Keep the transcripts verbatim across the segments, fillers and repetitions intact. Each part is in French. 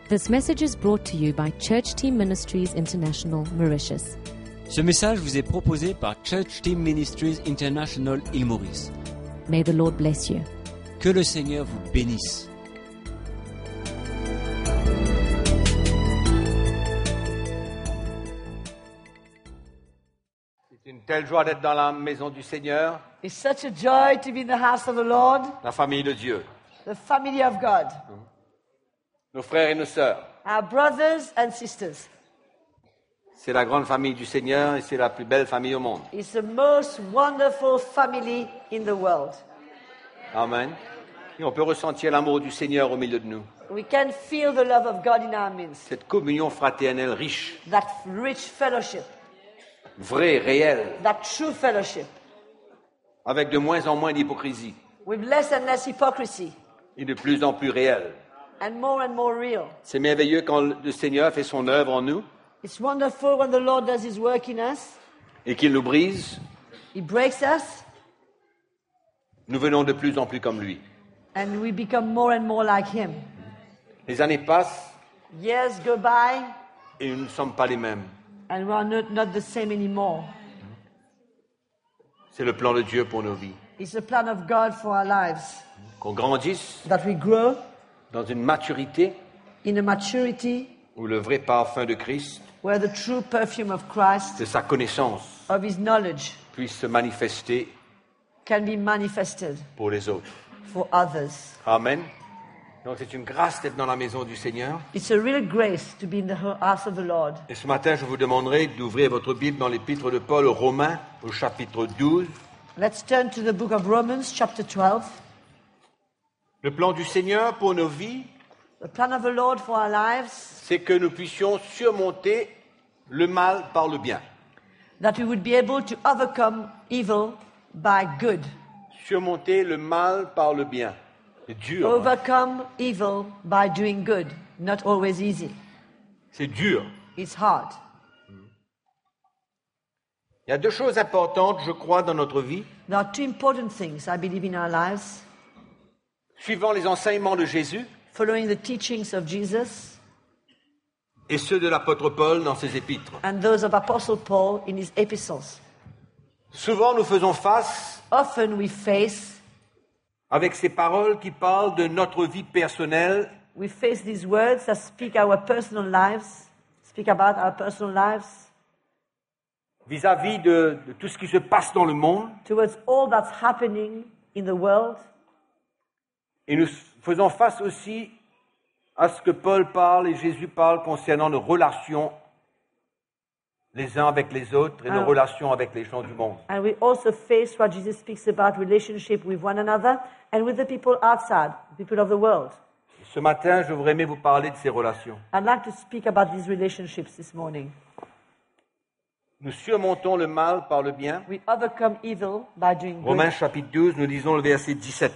This message is brought to you by Church Team Ministries International, Mauritius. Ce message vous est proposé par Church Team Ministries International, Île Maurice. May the Lord bless you. Que le Seigneur vous bénisse. C'est une telle joie d'être dans la maison du Seigneur, It's such a joy to be in the house of the Lord, la famille de Dieu, the family of God, nos frères et nos sœurs. our brothers and sisters. C'est la grande famille du Seigneur et c'est la plus belle famille au monde. It's the most wonderful family in the world. Amen. Et on peut ressentir l'amour du Seigneur au milieu de nous. We can feel the love of God in our midst, Cette communion fraternelle riche, that rich fellowship, vraie, réelle, that true fellowship, avec de moins en moins d'hypocrisie with less and less hypocrisy et de plus en plus réelle. and more and more real. C'est merveilleux quand le Seigneur fait son œuvre en nous It's wonderful when the Lord does His work in us. et qu'il nous brise. He breaks us Nous venons de plus en plus comme lui. and we become more and more like Him. Les années passent Years go by et nous ne sommes pas les mêmes. and we are not, not the same anymore. C'est le plan de Dieu pour nos vies. It's the plan of God for our lives, Qu'on grandisse that we grow dans une maturité in a maturity où le vrai parfum de Christ, where the true perfume of Christ, de sa connaissance, of His knowledge, puisse se manifester can be manifested pour les autres. for others. Amen. Donc c'est une grâce d'être dans la maison du Seigneur. It's a real grace to be in the house of the Lord. Et ce matin, je vous demanderai d'ouvrir votre Bible dans l'épître de Paul aux Romains, au chapitre douze. Let's turn to the book of Romans, chapter twelve. Le plan du Seigneur pour nos vies, The plan of the Lord for our lives, c'est que nous puissions surmonter le mal par le bien. that we would be able to overcome evil by good. Surmonter le mal par le bien. C'est dur. hein. Overcome evil by doing good. Not always easy. C'est dur. It's hard. Il y a deux choses importantes, je crois, dans notre vie. There are two important things, I believe, in our lives. Suivant les enseignements de Jésus Following the teachings of Jesus et ceux de l'apôtre Paul dans ses épîtres. and those of Apostle Paul in his epistles. Souvent, nous faisons face Often we face, avec ces paroles qui parlent de notre vie personnelle we face these words that speak our personal lives, speak about our personal lives, vis-à-vis de, de tout ce qui se passe dans le monde. towards all that's happening in the world. Et nous faisons face aussi à ce que Paul parle et Jésus parle concernant nos relations les uns avec les autres et nos Ah. relations avec les gens du monde. And we also face what Jesus speaks about relationship with one another and with the people outside, the people of the world. Ce matin, je voudrais aimer vous parler de ces relations. I'd like to speak about these relationships this morning. Nous surmontons le mal par le bien. We overcome evil by doing good. Romains chapitre douze, nous lisons le verset dix-sept.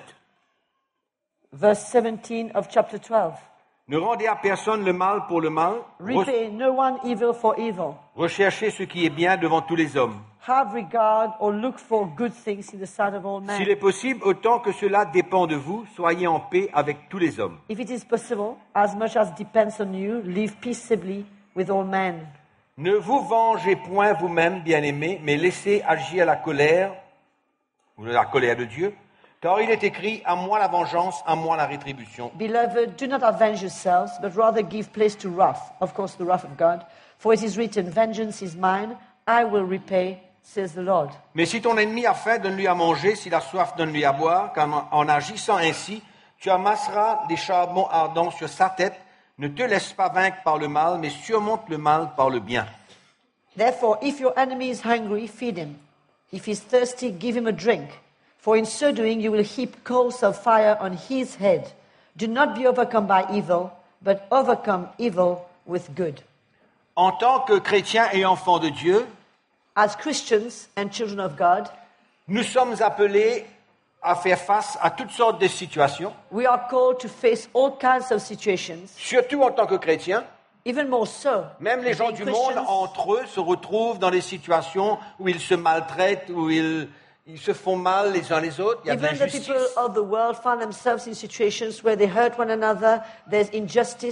Verse seventeen of chapter twelve. Ne rendez à personne le mal pour le mal. Re- Repay no one evil for evil. recherchez ce qui est bien devant tous les hommes. Have regard or look for good things in the sight of all men. S'il est possible, autant que cela dépend de vous, soyez en paix avec tous les hommes. If it is possible, as much as depends on you, live peaceably with all men. Ne vous vengez point vous-même, bien-aimés, mais laissez agir la colère, ou la colère de Dieu, car il est écrit, à moi la vengeance, à moi la rétribution. Beloved, do not avenge yourselves, but rather give place to wrath. Of course, the wrath of God. For it is written, vengeance is mine, I will repay, says the Lord. Mais si ton ennemi a faim, donne-lui à manger, s'il a soif, donne-lui à boire, car en, en agissant ainsi, tu amasseras des charbons ardents sur sa tête. Ne te laisse pas vaincre par le mal, mais surmonte le mal par le bien. Therefore, if your enemy is hungry, feed him. If he is thirsty, give him a drink. For in so doing, you will heap coals of fire on his head. Do not be overcome by evil, but overcome evil with good. En tant que chrétiens et enfants de Dieu, As Christians and children of God, nous sommes appelés à faire face à toutes sortes de situations, we are called to face all kinds of situations, surtout en tant que chrétiens. even more so. Même les as gens being du monde, Christians, entre eux, se retrouvent dans des situations où ils se maltraitent, où ils, ils se font mal les uns les autres. Il y a de even the people l'injustice. of the world find themselves in situations where they hurt one another, there's injustice.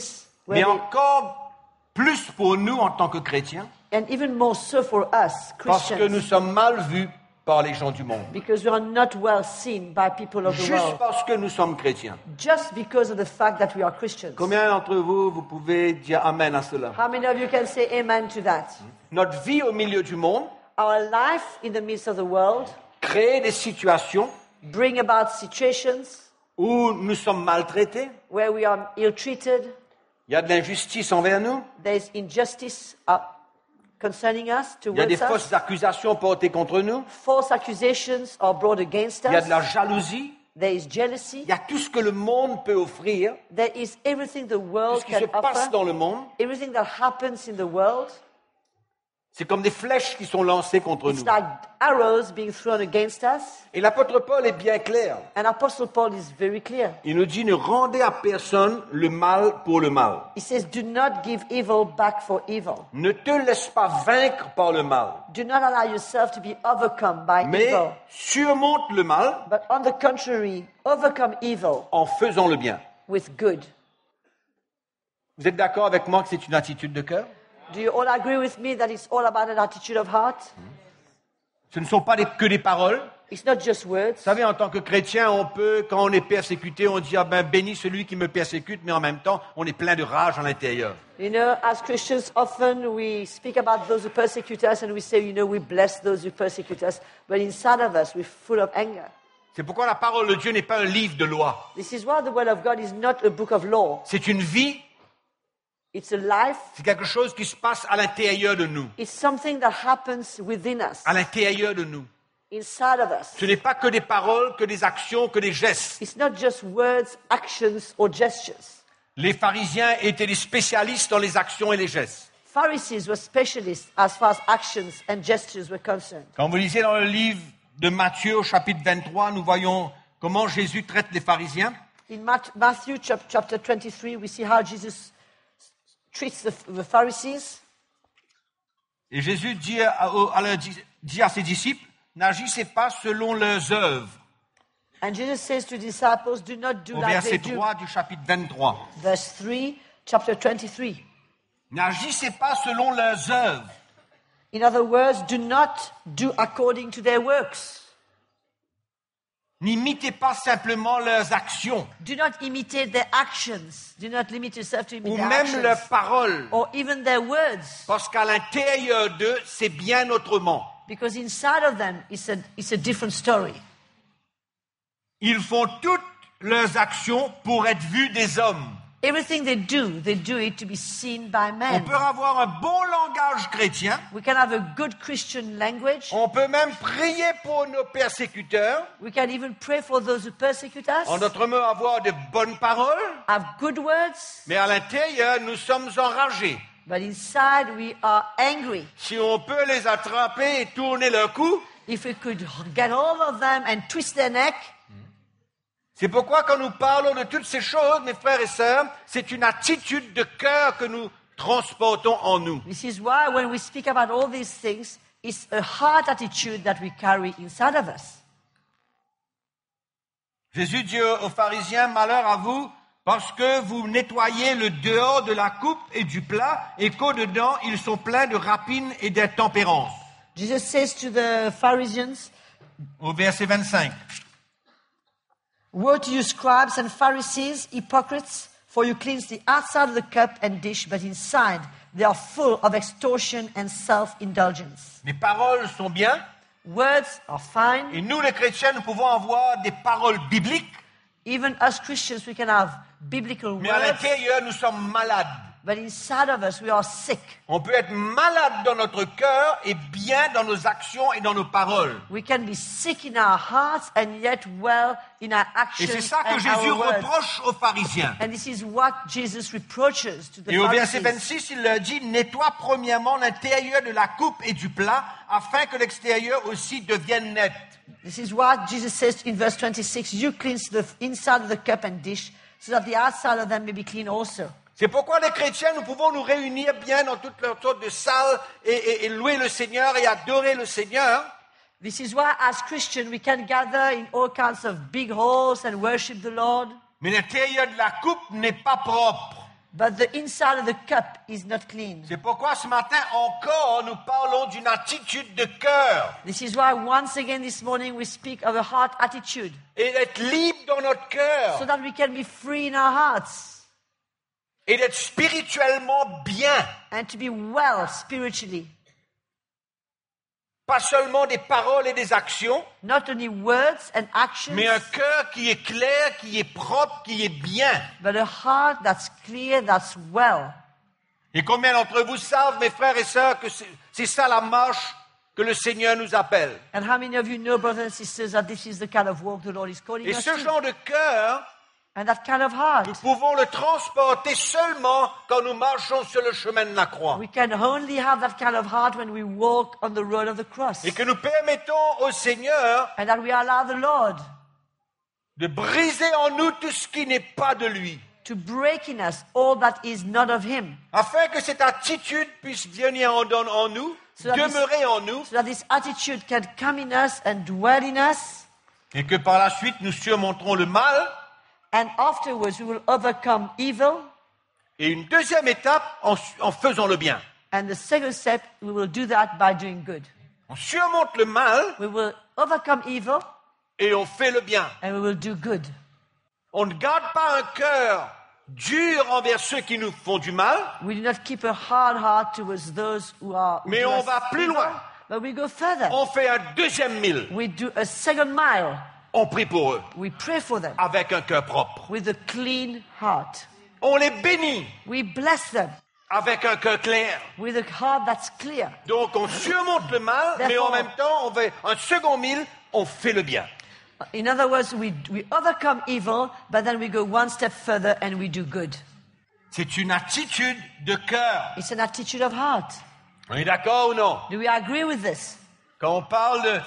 Mais Where they- encore plus pour nous en tant que chrétiens, and even more so for us, parce que Christians, nous sommes mal vus par les gens du monde. because we are not well seen by people of the Juste world, parce que nous sommes chrétiens. just because of the fact that we are Christians. Combien d'entre vous, vous pouvez dire Amen à cela? How many of you can say amen to that? Notre vie au milieu du monde Our life in the midst of the world crée des situations bring about situations où nous sommes maltraités, where we are ill-treated, il y a de l'injustice envers nous, there is injustice uh, concerning us, il y a des towards us, fausses accusations portées contre nous, false accusations are brought against il y a de la us, jalousie, there is jealousy, il y a tout ce que le monde peut offrir, there is everything the tout world ce qui se can passe offer, dans le monde. everything that happens in the world. C'est comme des flèches qui sont lancées contre It's nous. like arrows being thrown against us. Et l'apôtre Paul est bien clair. And Apostle Paul is very clear. Il nous dit, ne rendez à personne le mal pour le mal. He says, do not give evil back for evil. Ne te laisse pas vaincre par le mal, Do not allow yourself to be overcome by mais evil. surmonte le mal But on the contrary, overcome evil en faisant le bien. with good. Vous êtes d'accord avec moi que c'est une attitude de cœur? Do you all agree with me that it's all about an attitude of heart? Ce ne sont pas des- que des paroles. It's not just words. Vous savez, en tant que chrétien, on peut, quand on est persécuté, on dit, ah ben, bénis celui qui me persécute, mais en même temps, on est plein de rage à l'intérieur. You know, as Christians, often we speak about those who persecute us and we say, you know, we bless those who persecute us. But inside of us, we're full of anger. C'est pourquoi la parole de Dieu n'est pas un livre de loi. This is why the Word of God is not a book of law. C'est une vie, It's a life. c'est quelque chose qui se passe à l'intérieur de nous. It's something that happens within us, À l'intérieur de nous. inside of us. Ce n'est pas que des paroles, que des actions, que des gestes. It's not just words, actions, or gestures. Les pharisiens étaient des spécialistes dans les actions et les gestes. Pharisees were specialists as far as actions and gestures were concerned. Quand vous lisez dans le livre de Matthieu au chapitre vingt-trois, nous voyons comment Jésus traite les pharisiens. In Mat- Matthew chap- chapter twenty-three, we see how Jesus treats the, the Pharisees. Et Jésus dit à, au- à leur- dit à ses disciples, n'agissez pas selon leurs œuvres. And Jesus says to the disciples, do not do Au like verset they do. trois du chapitre vingt-trois. Verse three, chapter twenty-three. N'agissez pas selon leurs œuvres. In other words, do not do according to their works. N'imitez pas simplement leurs actions Do not imitate their actions. Do not limit yourself to ou imitate their même actions. leurs paroles. Or even their words. Parce qu'à l'intérieur d'eux, c'est bien autrement. Because inside of them, it's a, it's a different story. Ils font toutes leurs actions pour être vus des hommes. Everything they do, they do it to be seen by On men. peut avoir un bon langage chrétien. We can have a good Christian language. On peut même prier pour nos persécuteurs. We can even pray for those who persecute us. En d'autres mots, avoir de bonnes paroles. Have good words. Mais à l'intérieur, nous sommes enragés. But inside, we are angry. Si on peut les attraper et tourner leur cou, If we could get hold of them and twist their neck, c'est pourquoi quand nous parlons de toutes ces choses, mes frères et sœurs, c'est une attitude de cœur que nous transportons en nous. this is why when we speak about all these things, it's a heart attitude that we carry inside of us. Jésus dit aux pharisiens, malheur à vous, parce que vous nettoyez le dehors de la coupe et du plat, et qu'au-dedans, ils sont pleins de rapines et d'intempérance. Jesus says to the Pharisees, Au verset vingt-cinq. woe to you scribes and Pharisees, hypocrites, for you cleanse the outside of the cup and dish, but inside they are full of extortion and self-indulgence. Les paroles sont bien, Words are fine. et nous les chrétiens, nous pouvons avoir des paroles bibliques, Even us Christians, we can have biblical mais à words, l'intérieur, nous sommes malades. but inside of us, we are sick. On peut être malade dans notre cœur et bien dans nos actions et dans nos paroles. We can be sick in our hearts and yet well in our Et c'est actions ça que and Jésus our words. reproche aux pharisiens. And this is what Jesus reproaches to the Et au verset Pharisees. vingt-six, il leur dit, nettoie premièrement l'intérieur de la coupe et du plat, afin que l'extérieur aussi devienne net. This is what Jesus says in verse twenty-six. You cleanse the inside of the cup and dish, so that the outside of them may be clean also. C'est pourquoi les chrétiens, nous pouvons nous réunir bien dans toutes leurs sortes de salles et, et- et louer le Seigneur et adorer le Seigneur. This is why, as Christians, we can gather in all kinds of big halls and worship the Lord. Mais l'intérieur de la coupe n'est pas propre. but the inside of the cup is not clean. C'est pourquoi ce matin encore nous parlons d'une attitude de cœur. This is why once again this morning we speak of a heart attitude, Et d'être libre dans notre cœur. so that we can be free in our hearts Et d'être spirituellement bien. and to be well spiritually. Pas seulement des paroles et des actions, Not only words and actions, mais un cœur qui est clair, qui est propre, qui est bien. but a heart that's clear, that's well. Et combien d'entre vous savent, mes frères et sœurs, que c'est, c'est ça la marche que le Seigneur nous appelle. And how many of you know, brothers and sisters, that this is the kind of walk the Lord is calling Et us ce to? genre de cœur, And that kind of heart, nous pouvons le transporter seulement quand nous marchons sur le chemin de la croix. we can only have that kind of heart when we walk on the road of the cross. Et que nous permettons au Seigneur And that we allow the Lord de briser en nous tout ce qui n'est pas de lui. to break in us all that is not of Him, Afin que cette attitude puisse venir en, en- en nous, So that this- demeurer en nous, so that this attitude can come in us and dwell in us. et que par la suite nous surmonterons le mal. And afterwards we will overcome evil. Et une deuxième étape en, en faisant le bien. And the second step, we will do that by doing good. On surmonte le mal We will overcome evil et on fait le bien. and we will do good. On ne garde pas un cœur dur envers ceux qui nous font du mal, We do not keep a hard heart towards those who are who Mais do on us va plus evil, loin. but we go further. on fait un deuxième mille. We do a second mile. On prie pour eux We pray for them avec un cœur propre. with a clean heart. On les bénit We bless them avec un cœur clair. with a heart that's clear. Donc on surmonte le mal, mais en Therefore- même temps, on fait un second mille, on fait le bien. In other words, we, we overcome evil, but then we go one step further and we do good. C'est une attitude de cœur. It's an attitude of heart. On est d'accord ou non? Do we agree with this? Quand on parle de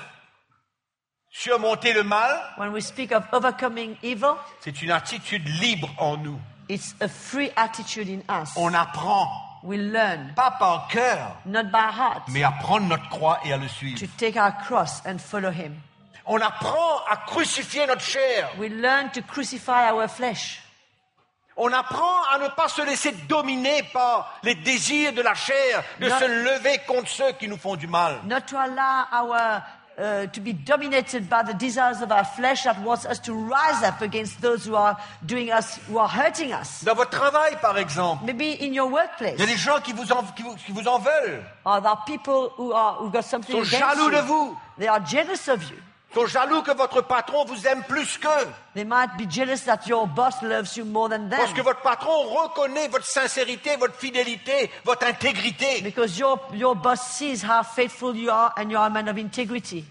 surmonter le mal, When we speak of overcoming evil, c'est une attitude libre en nous. it's a free attitude in us. On apprend, We learn, pas par cœur, not by heart, mais à prendre notre croix et à le to suivre. take our cross and follow Him. On apprend à crucifier notre chair. We learn to crucify our flesh. On apprend à ne pas se laisser dominer par les désirs de la chair, de Non. se lever contre ceux qui nous font du mal. Not to allow our uh, to be dominated by the desires of our flesh that wants us to rise up against those who are doing us, who are hurting us. Dans votre travail, par exemple, Maybe in your il y a workplace, des gens qui vous en, qui vous, qui vous en veulent, or there are people who are who've got something sont against jaloux de you. vous, They are jealous of you. sont jaloux que votre patron vous aime plus qu'eux. They might be jealous that your boss loves you more than them. Parce que votre patron reconnaît votre sincérité, votre fidélité, votre intégrité. Because your, your boss sees how faithful you are and you are a man of integrity.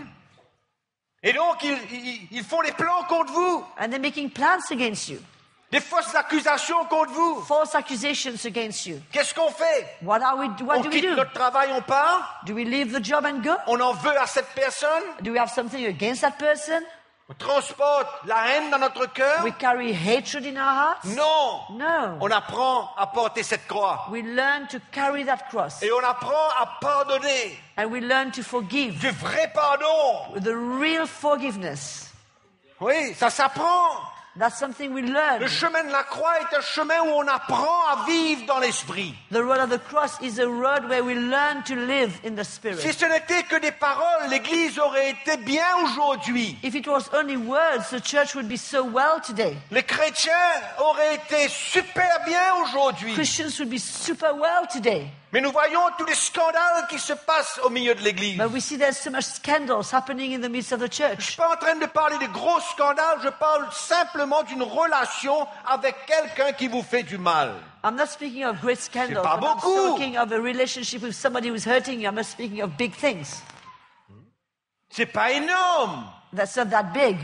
Et donc, ils, ils, ils font des plans contre vous, And they're making plans against you. des fausses accusations contre vous. False accusations against you. Qu'est-ce qu'on fait? What are we, what On do we quitte do? notre travail, on part, Do we leave the job and go? on en veut à cette personne, Do we have something against that person? on transporte la haine dans notre cœur. We carry hatred in our hearts? Non, No. on apprend à porter cette croix. We learn to carry that cross. Et on apprend à pardonner. And we learn to forgive. Du vrai pardon. The real forgiveness. Oui, ça s'apprend. That's something we learn. Le chemin de la croix est un chemin où on apprend à vivre dans l'esprit. The road of the cross is a road where we learn to live in the Si Spirit. ce n'était que des paroles, l'Église aurait été bien aujourd'hui. If it was only words, the church would be so well today. Les chrétiens auraient été super bien aujourd'hui. Christians would be super well today. Mais nous voyons tous les scandales qui se passent au milieu de l'Église. But we see there's so much scandals happening in the midst of the Je ne church. suis pas en train de parler de gros scandales, je parle simplement d'une relation avec quelqu'un qui vous fait du mal. I'm not speaking of great scandals. pas but I'm beaucoup. speaking of a relationship with somebody who's hurting you. I'm not speaking of big things. C'est pas énorme. That's not that big.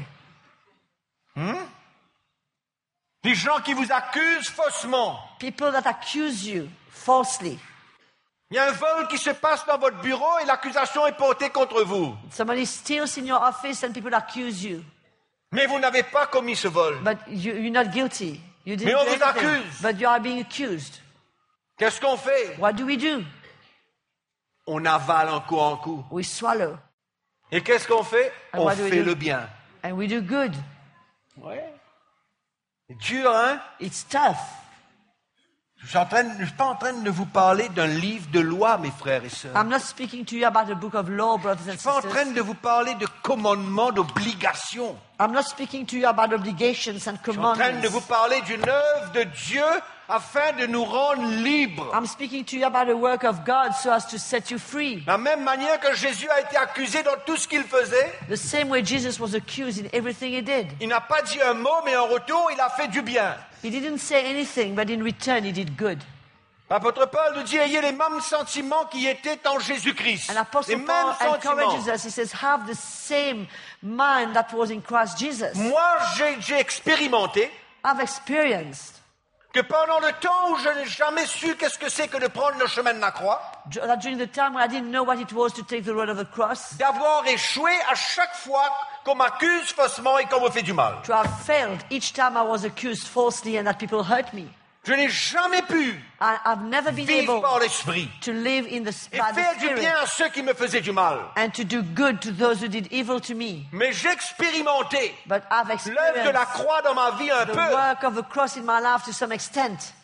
Des gens qui vous accusent faussement. People that accuse you falsely. Il y a un vol qui se passe dans votre bureau et l'accusation est portée contre vous. Somebody steals in your office and people accuse you. Mais vous n'avez pas commis ce vol. But you, you're not guilty. You didn't Mais on do vous anything. accuse. But you are being accused. Qu'est-ce qu'on fait? What do we do? On avale un coup en coup. We swallow. Et qu'est-ce qu'on fait? And On what do we fait do? le bien. And we do good. Ouais. C'est dur, hein? It's tough. Je suis en train, je suis pas en train de vous parler d'un livre de loi, mes frères et sœurs. I'm not speaking to you about a book of law, brothers Je and suis pas en train sisters. de vous parler de commandements, d'obligations. I'm not speaking to you about obligations and Je suis en train de vous commandments. parler d'une œuvre de Dieu afin de nous rendre libres. I'm speaking to you about a work of God so as to set you free. De la même manière que Jésus a été accusé dans tout ce qu'il faisait, The same way Jesus was accused in everything he did. il n'a pas dit un mot, mais en retour, il a fait du bien. He didn't say anything, but in return he did good. L'apôtre Paul nous dit, ayez les mêmes sentiments qui étaient en Jésus-Christ. And Les Apostle mêmes Paul sentiments. encourages us. He says, have the same mind that was in Christ Jesus. Moi, j'ai, j'ai expérimenté I've experienced que pendant le temps où je n'ai jamais su qu'est-ce que c'est que de prendre le chemin de la croix, that during the time when I didn't know what it was to take the road of the cross, d'avoir échoué à chaque fois qu'on m'accuse faussement et qu'on me fait du mal. to have failed each time I was accused falsely and that people hurt me. Je n'ai jamais pu I, I've never been vivre able par l'esprit to live in the, et by the faire du bien Spirit à ceux qui me faisaient du mal. and to do good to those who did evil to me. Mais j'ai expérimenté But I've l'œuvre de la experienced croix dans ma vie un the peu, work of the cross in my life to some extent,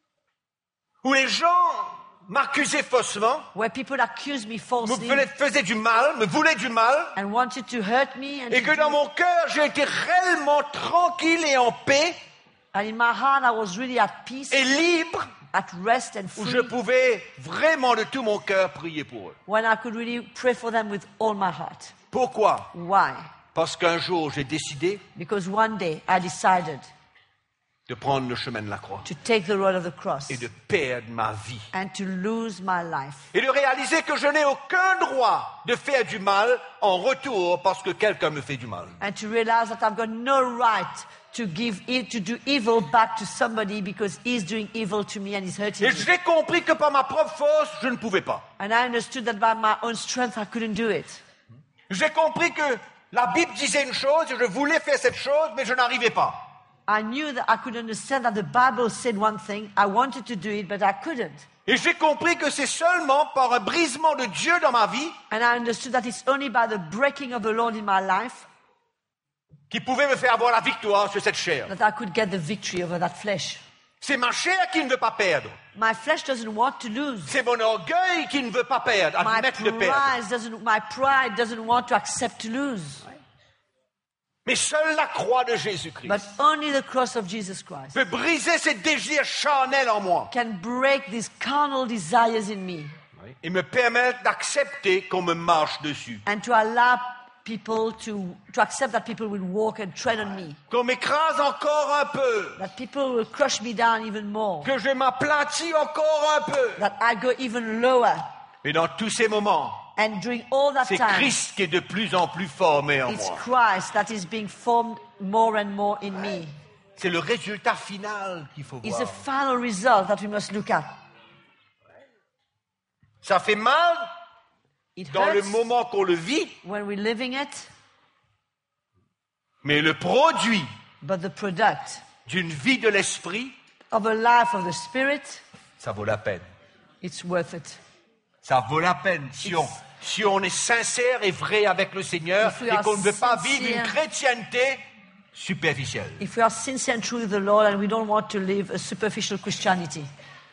où les gens m'accusaient faussement, where people accused me me falsely faisaient- faisaient du mal, me voulaient du mal, and wanted to hurt me, and, et to que dans do- mon cœur, j'ai été réellement tranquille et en paix and in my heart I was really at peace, et libre, at rest and où free, je pouvais vraiment de tout mon cœur prier pour eux. when I could really pray for them with all my heart. Pourquoi? Why? Parce qu'un jour, j'ai décidé Because one day I decided de prendre le chemin de la croix to take the road of the cross et de perdre ma vie. and to lose my life. Et de réaliser que je n'ai aucun droit de faire du mal en retour parce que quelqu'un me fait du mal. And to realize that I've got no right to give e- to do evil back to somebody because he's doing evil to me and he's hurting Et me. j'ai compris que par ma propre force, je ne pouvais pas. And I understood that by my own strength I couldn't do it. J'ai compris que la Bible disait une chose et je voulais faire cette chose, mais je n'arrivais pas. I knew that I could understand that the Bible said one thing. I wanted to do it, but I couldn't. Et j'ai compris que c'est seulement par un brisement de Dieu dans ma vie And I understood that it's only by the breaking of the Lord in my life qui pouvait me faire avoir la victoire sur cette chair. that I could get the victory over that flesh. C'est ma chair qui ne veut pas perdre. My flesh doesn't want to lose. C'est mon orgueil qui ne veut pas perdre, My admettre de perdre. pride doesn't, my pride doesn't want to accept to lose. Mais seule la croix de Jésus-Christ But only the cross of Jesus Christ peut briser ces désirs charnels en moi can break these carnal desires in me et me permettre d'accepter qu'on me marche dessus, and to allow people to, to accept that people will walk and tread on me, qu'on m'écrase encore un peu, that people will crush me down even more, que je m'aplatis encore un peu. that I go even lower. Et dans tous ces moments, And during all that c'est time, Christ qui est de plus en plus formé en it's moi. Christ that is being formed more and more in me. C'est le résultat final qu'il faut It's the voir. final result that we must look at. Ça fait mal It dans le hurts moment qu'on le vit, when we're living it, mais le produit but the product d'une vie de l'esprit, of a life of the Spirit, ça vaut la peine. it's worth it. Ça vaut la peine si on, si on est sincère et vrai avec le Seigneur If we et are qu'on ne veut pas sincere- vivre une chrétienté superficielle. If we are sincere and true with the Lord and we don't want to live a superficial Christianity.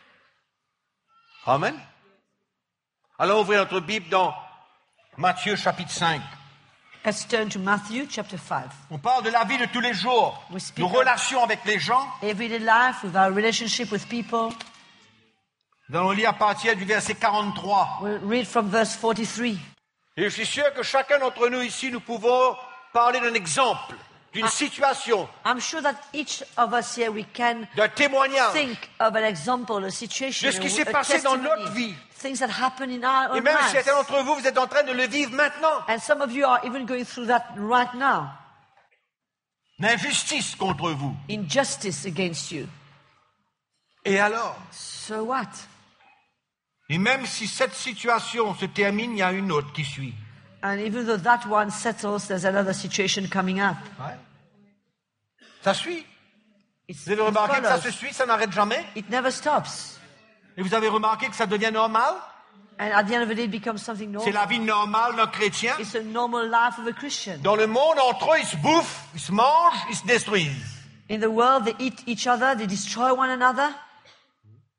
Amen. Allons ouvrir notre Bible dans Matthieu chapitre cinq. Let's turn to Matthew chapter five. On parle de la vie de tous les jours, We speak nos of- relations avec les gens. Everyday life, with our relationship with people. Nous allons lire à partir du verset quarante-trois. We'll read from verse forty-three. Et je suis sûr que chacun d'entre nous ici, nous pouvons parler d'un exemple, d'une situation, I'm sure that each of us here, we can d'un témoignage. think of an example, a situation, De ce qui a, s'est a passé dans testimony, notre vie. things that happen in our Et own même si lives. certains d'entre vous, vous êtes en train de le vivre maintenant. And some of you are even going through that right now. L'injustice contre vous. Injustice against you. Et alors? So what? Et même si cette situation se termine, il y a une autre qui suit. And even though that one settles, there's another situation coming up. Ouais. Ça suit. It's, Vous avez it remarqué que ça follows. se suit, ça n'arrête jamais. It never stops. Et vous avez remarqué que ça devient normal. And at the end of the day, it becomes something C'est normal. la vie normale d'un chrétien. It's a normal life of a Christian. Dans le monde, entre eux, ils se bouffent, ils se mangent, ils se détruisent. In the world, they eat each other, they destroy one another.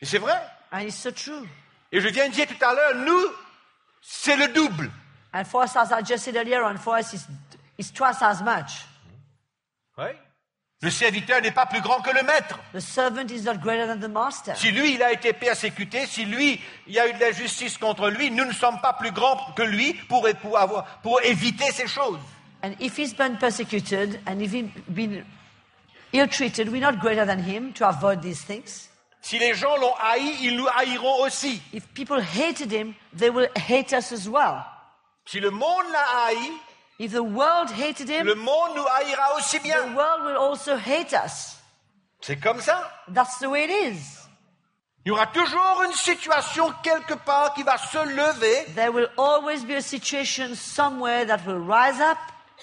Et c'est vrai. And it's so true. Et je viens de dire tout à l'heure, nous, c'est le double. And for us, as I just said earlier on, for us, it's, it's twice as much. Oui. Le serviteur n'est pas plus grand que le maître. The servant is not greater than the master. Si lui, il a été persécuté, si lui, il y a eu de la justice contre lui, nous ne sommes pas plus grands que lui pour, pour, avoir, pour éviter ces choses. And if he's been persecuted and if he's been ill-treated, we're not greater than him to avoid these things. Si les gens l'ont haï, ils nous haïront aussi. If people hated him, they will hate us as well. Si le monde l'a haï, If the world hated him, le monde nous haïra aussi the bien. world will also hate us. C'est comme ça. That's the way it is. Il y aura toujours une situation quelque part qui va se lever There will always be a situation somewhere that will rise up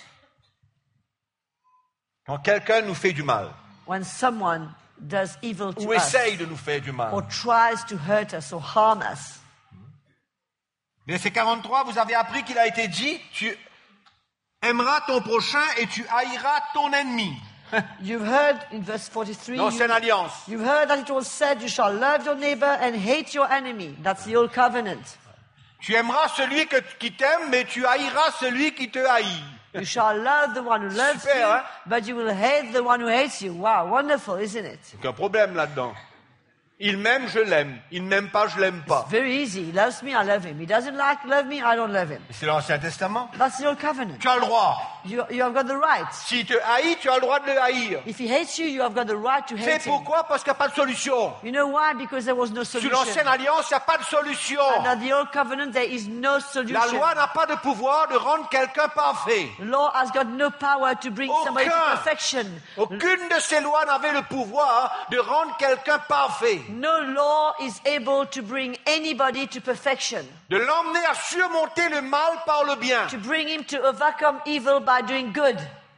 quand quelqu'un nous fait du mal when someone does evil to ou us essaye de nous faire du mal. or tries to hurt us or harm us. Verset quarante-trois, vous avez appris qu'il a été dit, tu aimeras ton prochain et tu haïras ton ennemi. You've heard in verse forty-three, L'ancienne you, alliance. you've heard that it was said, you shall love your neighbor and hate your enemy. That's the old covenant. Tu aimeras celui que, qui t'aime, mais tu haïras celui qui te haït. You shall love the one who loves Super, you, hein? but you will hate the one who hates you. Wow, wonderful, isn't it? Aucun problème là-dedans. Il m'aime, je l'aime. Il ne m'aime pas, je l'aime pas. Very easy. He loves me, I love him. He doesn't like love me, I don't love him. C'est l'Ancien Testament. That's the old covenant. Tu as le droit. You, you have got the right. S'il te haït, tu as le droit de le haïr. If he hates you, you have got the right to C'est hate him. pourquoi? Parce qu'il n'y a pas de solution. You know why? Because there was no Sur solution. l'Ancienne Alliance, il n'y a pas de solution. Under the old covenant, there is no La solution. loi n'a pas de pouvoir de rendre quelqu'un parfait. Law has got no power to bring somebody to Aucun. perfection. Aucune de ces lois n'avait le pouvoir de rendre quelqu'un parfait, No law is able to bring anybody to perfection, de l'emmener à surmonter le mal par le bien. to bring him to overcome evil by doing good.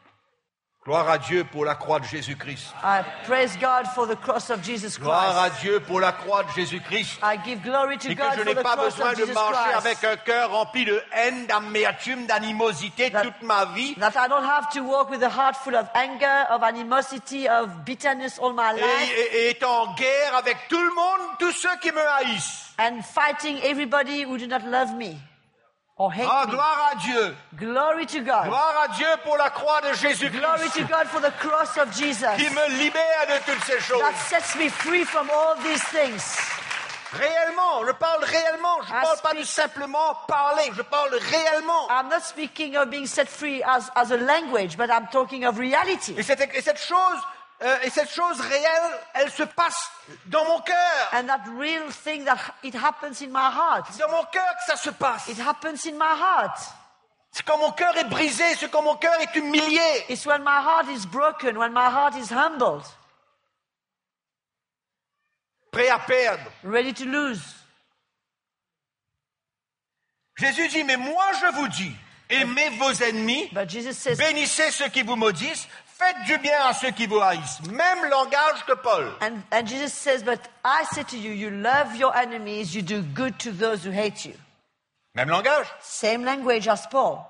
Gloire à Dieu pour la croix de Jésus-Christ. I praise God for the cross of Jesus Gloire à Christ. Dieu pour la croix de Jésus-Christ. I give glory to Et que God je for n'ai the pas cross besoin of de Jesus marcher avec Christ. un cœur rempli de haine, d'amertume, d'animosité That- toute ma vie. That I don't have to walk with a heart full of anger, of animosity, of bitterness all my Et, life, et- et être en guerre avec tout le monde, tous ceux qui me haïssent. and fighting everybody who do not love me or hate Ah, me. gloire à Dieu. Glory to God. Gloire à Dieu pour la croix de Glory Jésus-Christ to God for the cross of Jesus. qui me libère de toutes ces choses. That sets me free from all these things. Réellement, je parle réellement, je ne I parle pas de speak- simplement parler, je parle réellement. I'm not speaking of being set free as, as a language, but I'm talking of reality. Et cette, et cette chose, euh, et cette chose réelle, elle se passe dans mon cœur. And that real thing that it happens in my heart. C'est dans mon cœur que ça se passe. It happens in my heart. C'est quand mon cœur est brisé, c'est quand mon cœur est humilié. It's when my heart is broken, when my heart is humbled, Prêt à perdre. ready to lose. Jésus dit, mais moi je vous dis, aimez vos ennemis, But Jesus says, bénissez ceux qui vous maudissent, faites du bien à ceux qui vous haïssent. Même langage que Paul. and, and Jesus says, but I say to you, you love your enemies, you do good to those who hate you. Même langage. Same language as Paul.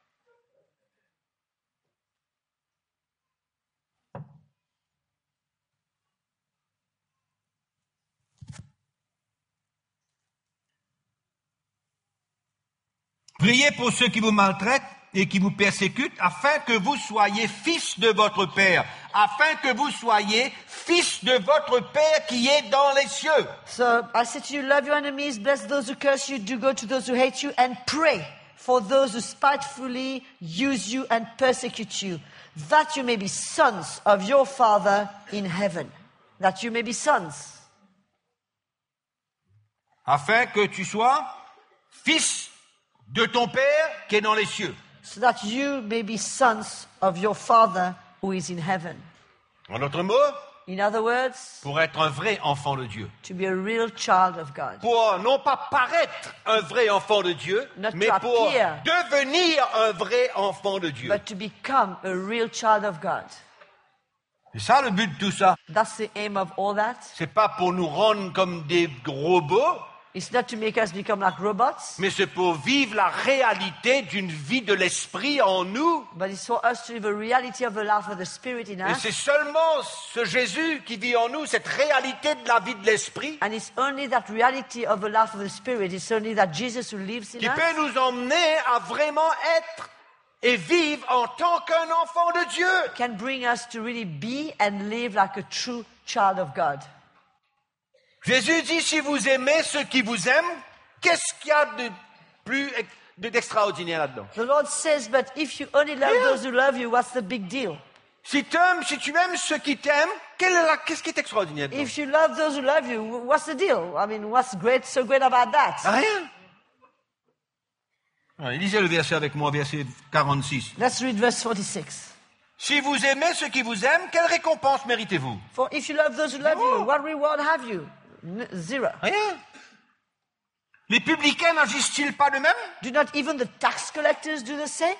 Priez pour ceux qui vous maltraitent et qui vous persécutent, afin que vous soyez fils de votre Père, afin que vous soyez fils de votre Père qui est dans les cieux. So I say to you, love your enemies, bless those who curse you, do good to those who hate you, and pray for those who spitefully use you and persecute you, that you may be sons of your Father in heaven. That you may be sons. Afin que tu sois fils de ton Père qui est dans les cieux. So that you may be sons of your Father who is in heaven. En d'autres mots, In other words, pour être un vrai enfant de Dieu. to be a real child of God. Pour non pas paraître un vrai enfant de Dieu, Not mais to pour appear. devenir un vrai enfant de Dieu. But to become a real child of God. C'est ça le but de tout ça. That's the aim of all that. C'est pas pour nous rendre comme des robots, It's not to make us become like robots, mais c'est pour vivre la réalité d'une vie de l'esprit en nous. but it's for us to live a reality of the life of the Spirit in Et us. c'est seulement ce Jésus qui vit en nous, cette réalité de la vie de l'esprit, And it's only that reality of the life of the Spirit, it's only that Jesus who lives in qui us, peut nous emmener à vraiment être et vivre en tant qu'un enfant de Dieu. can bring us to really be and live like a true child of God. Jésus dit, si vous aimez ceux qui vous aiment, qu'est-ce qu'il y a de plus de- d'extraordinaire là-dedans? The Lord says, but if you only love Yeah. those who love you, what's the big deal? Si, t'aimes, si tu aimes ceux qui t'aiment, quelle est la- qu'est-ce qui est extraordinaire dedans? If you love those who love you, what's the deal? I mean, what's great, so great about that? Rien. Allez, lisez le verset avec moi, verset quarante-six. Let's read verse forty-six. Si vous aimez ceux qui vous aiment, quelle récompense méritez-vous? For if you love those who love Zero. you, what reward have you? N- zero. Rien. Les publicains n'agissent-ils pas de même? Do not even the tax collectors do the same?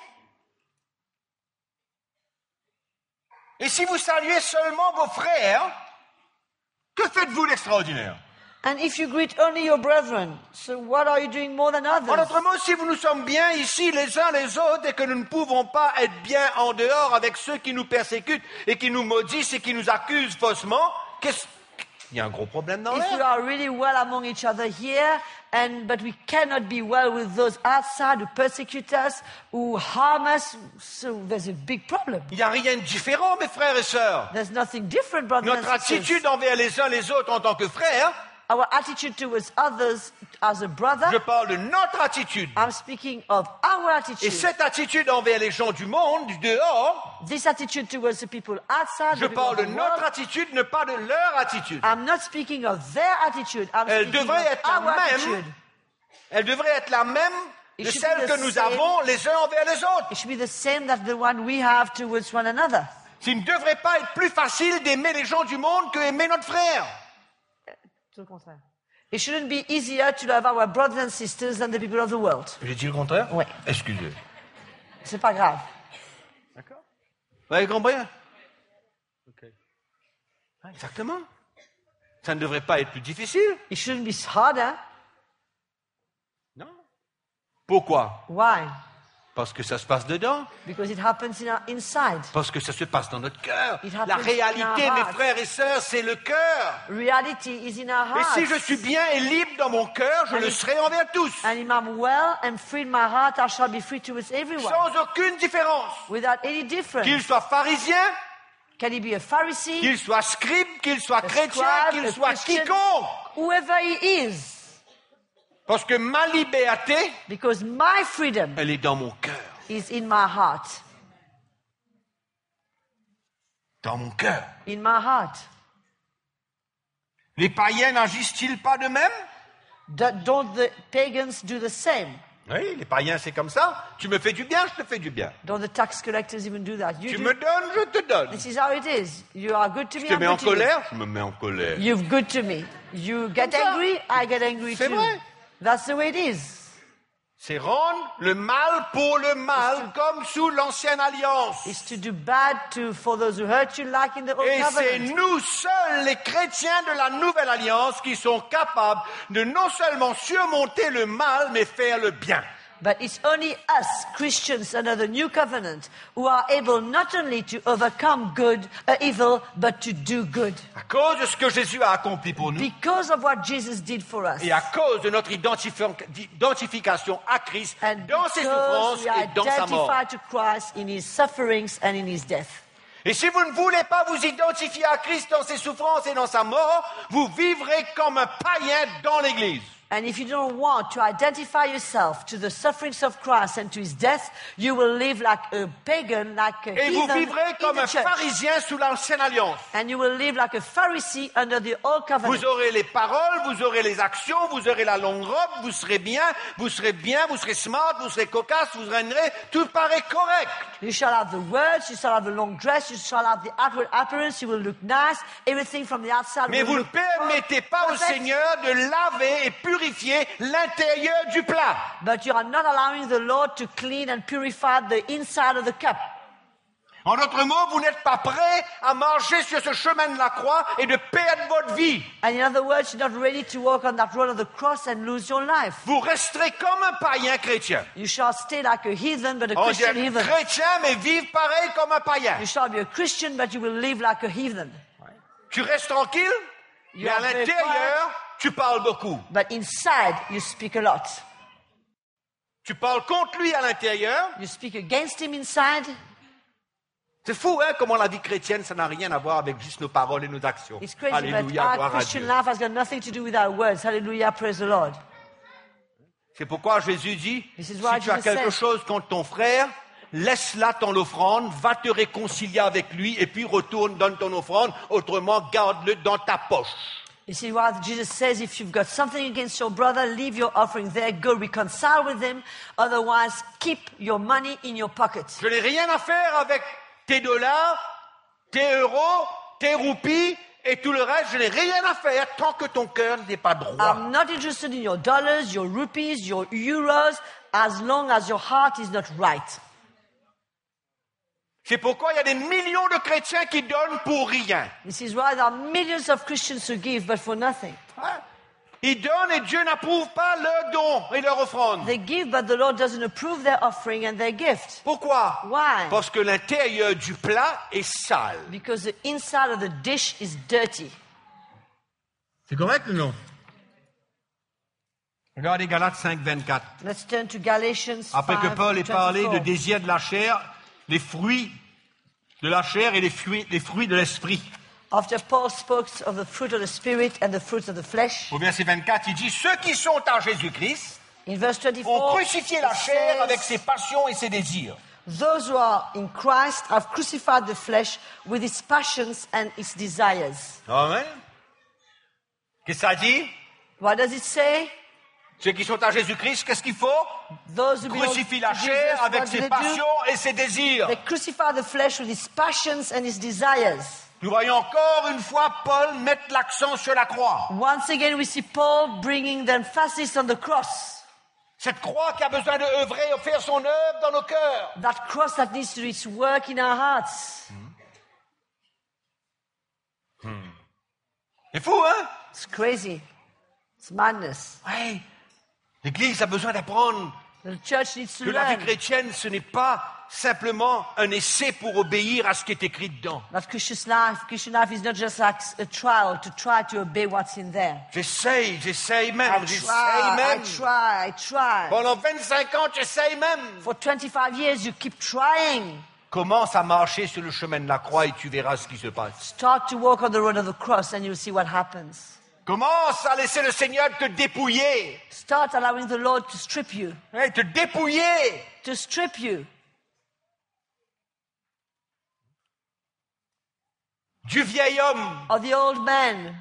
Et si vous saluez seulement vos frères, que faites-vous d'extraordinaire? And if you greet only your brethren, so what are you doing more than En others? d'autres mots, si nous nous sommes bien ici les uns les autres et que nous ne pouvons pas être bien en dehors avec ceux qui nous persécutent et qui nous maudissent et qui nous accusent faussement, qu'est-ce... Il y a un gros problème dans If we l'air. are really well among each other here, and but we cannot be well with those outside who persecute us, who harm us, so there's a big problem. Il n'y a rien de différent, mes frères et sœurs. There's nothing different, brothers Notre and sisters. attitude envers les uns les autres en tant que frères, Our attitude towards others as a brother, je parle de notre attitude. I'm speaking of our Et attitude. cette attitude envers les gens du monde, du dehors, This attitude towards the people outside, je the people parle de of the notre world, attitude, ne pas de leur attitude. I'm not speaking of their attitude, I'm Elle speaking devrait of être la our même. attitude. Elle devrait être la même It de should celle be the que nous same. avons les uns envers les autres. It should be the same that the one we have towards one another. Il ne devrait pas être plus facile d'aimer les gens du monde que aimer notre frère. Tout le contraire. It shouldn't be easier to love our brothers and sisters than the people of the world. J'ai dit le contraire? Oui. Excusez. C'est pas grave. D'accord. Vous avez compris? Ok. Ah, exactement. Ça ne devrait pas être plus difficile. It shouldn't be harder. Non. Pourquoi? Why? Parce que ça se passe dedans. Because it happens in our inside. Parce que ça se passe dans notre cœur. It La happens in réalité, our mes hearts. frères et sœurs, c'est le cœur. Reality is in our Et hearts. si je suis bien et libre dans mon cœur, je le serai envers tous. And if I'm well and free in my heart, I shall be free towards everyone. Sans aucune différence. Without any difference. Qu'il soit pharisien, Can he be a Pharisee? qu'il soit scribe, qu'il soit a chrétien, scribe, qu'il a soit Christian, quiconque. Whoever he is. Parce que ma liberté, Because my freedom elle est dans mon cœur. is in my heart. Dans mon cœur. In my heart. Les païens n'agissent-ils pas de même? Do- Don't the pagans do the same? Oui, les païens, c'est comme ça. Tu me fais du bien, je te fais du bien. Don't the tax collectors even do that? You Tu do. me donnes, je te donne. This is how it is. You are good to me, Je te I'm mets en good to you. colère, je me mets en colère. You're good to me. You get Comme ça. angry, I get angry C'est too. vrai. That's the way it is. C'est rendre le mal pour le mal, comme sous l'ancienne alliance. It's to do bad to for those who hurt you, like in the old Et c'est covenant. nous seuls, les chrétiens de la nouvelle alliance, qui sont capables de non seulement surmonter le mal, mais faire le bien. But it's only us, Christians under the new covenant, who are able not only to overcome good, uh, evil, but to do good. À cause de ce que Jésus a accompli pour nous, Because of what Jesus did for us. et à cause de notre identifi- identification à Christ And dans ses because souffrances we are et dans sa mort. identified to Christ in his sufferings and in his death. Et si vous ne voulez pas vous identifier à Christ dans ses souffrances et dans sa mort, vous vivrez comme un païen dans l'Église. And if you don't want to identify yourself to the sufferings of Christ and to his death, you will live like a pagan, like a Et vous heathen vivrez in comme the un church. pharisien sous l'ancienne alliance. And you will live like a Pharisee under the old covenant. Vous aurez les paroles, vous aurez les actions, vous aurez la longue robe, vous serez bien, vous serez bien, vous serez smart, vous serez cocasse, vous règnerez, tout paraît correct. You shall have the words, you shall have the long dress, you shall have the outward appearance, you will look nice, everything from the outside Mais will vous ne look permettez pas au perfect. Seigneur de laver et purifier l'intérieur du plat. But you are not allowing the Lord to clean and purify the inside of the cup. En d'autres mots, vous n'êtes pas prêt à marcher sur ce chemin de la croix et de perdre votre vie. And in other words, you're not ready to walk on that road of the cross and lose your life. Vous resterez comme un païen chrétien. You shall stay like a heathen, but a On dit Christian heathen. chrétien, mais vivre pareil comme un païen. You shall be a Christian, but you will live like a heathen. Tu restes tranquille, You mais à are very l'intérieur, tu parles beaucoup. But inside, you speak a lot. Tu parles contre lui à l'intérieur. You speak against him inside. C'est fou, hein, comment la vie chrétienne, ça n'a rien à voir avec juste nos paroles et nos actions. It's crazy, but Alléluia, our gloire à Christian Dieu. life has got nothing to do with our words. Hallelujah, praise the Lord. C'est pourquoi Jésus dit, This is si why tu as Jesus quelque said- chose contre ton frère, laisse-la ton offrande, va te réconcilier avec lui, et puis retourne, donne ton offrande, autrement garde-le dans ta poche. You see why Jesus says, if you've got something against your brother, leave your offering there, go reconcile with him, otherwise keep your money in your pocket. Je n'ai rien à faire avec tes dollars, tes euros, tes roupies, et tout le reste, je n'ai rien à faire tant que ton cœur n'est pas droit. I'm not interested in your dollars, your rupees, your euros, as long as your heart is not right. C'est pourquoi il y a des millions de chrétiens qui donnent pour rien. This is why there are millions of Christians who give, but for nothing. Hein? Ils donnent et Dieu n'approuve pas leurs dons et leurs offrandes. They give, but the Lord doesn't approve their offering and their gift. Pourquoi? Why? Parce que l'intérieur du plat est sale. Because the inside of the dish is dirty. C'est correct ou non? Regardez Galates cinq, vingt-quatre. Let's turn to Galatians Après que five Paul ait parlé de twenty-four. désir de la chair, les fruits de la chair et les fruits, les fruits de l'esprit. After Paul spoke of the fruit of the Spirit and the fruits of the flesh, Au verset vingt-quatre, il dit, ceux qui sont en Jésus-Christ in verse ont twenty-four, crucifié la it chair says, avec ses passions et ses désirs. those who are in Christ have crucified the flesh with its passions and its desires. Amen. Qu'est-ce que ça dit? What does it say? Ceux qui sont en Jésus-Christ, qu'est-ce qu'il faut? Those who belong Crucifient la to chair Jesus, avec what do ses they do? passions et ses désirs. They crucify the flesh with its passions and its desires. Nous voyons encore une fois Paul mettre l'accent sur la croix. Once again, we see Paul bringing the emphasis on the cross. Cette croix qui a besoin de œuvrer et faire son œuvre dans nos cœurs. That cross that needs to do its work in our hearts. C'est fou, hein? It's crazy. It's madness. Ouais. L'Église a besoin d'apprendre The church needs to que la vie learn chrétienne, ce n'est pas simplement un essai pour obéir à ce qui est écrit dedans. that Christian life, Christian life is not just like a trial to try to obey what's in there. J'essaye, j'essaye I même, j'essaye try, I même. try, I try. Pendant vingt-cinq ans, j'essaye même. For twenty-five years, you keep trying. Commence à marcher sur le chemin de la croix et tu verras ce qui se passe. Start to walk on the road of the cross and you'll see what happens. Commence à laisser le Seigneur te dépouiller. Start allowing the Lord to strip you, Ouais, te dépouiller. to strip you Du vieil homme. of the old man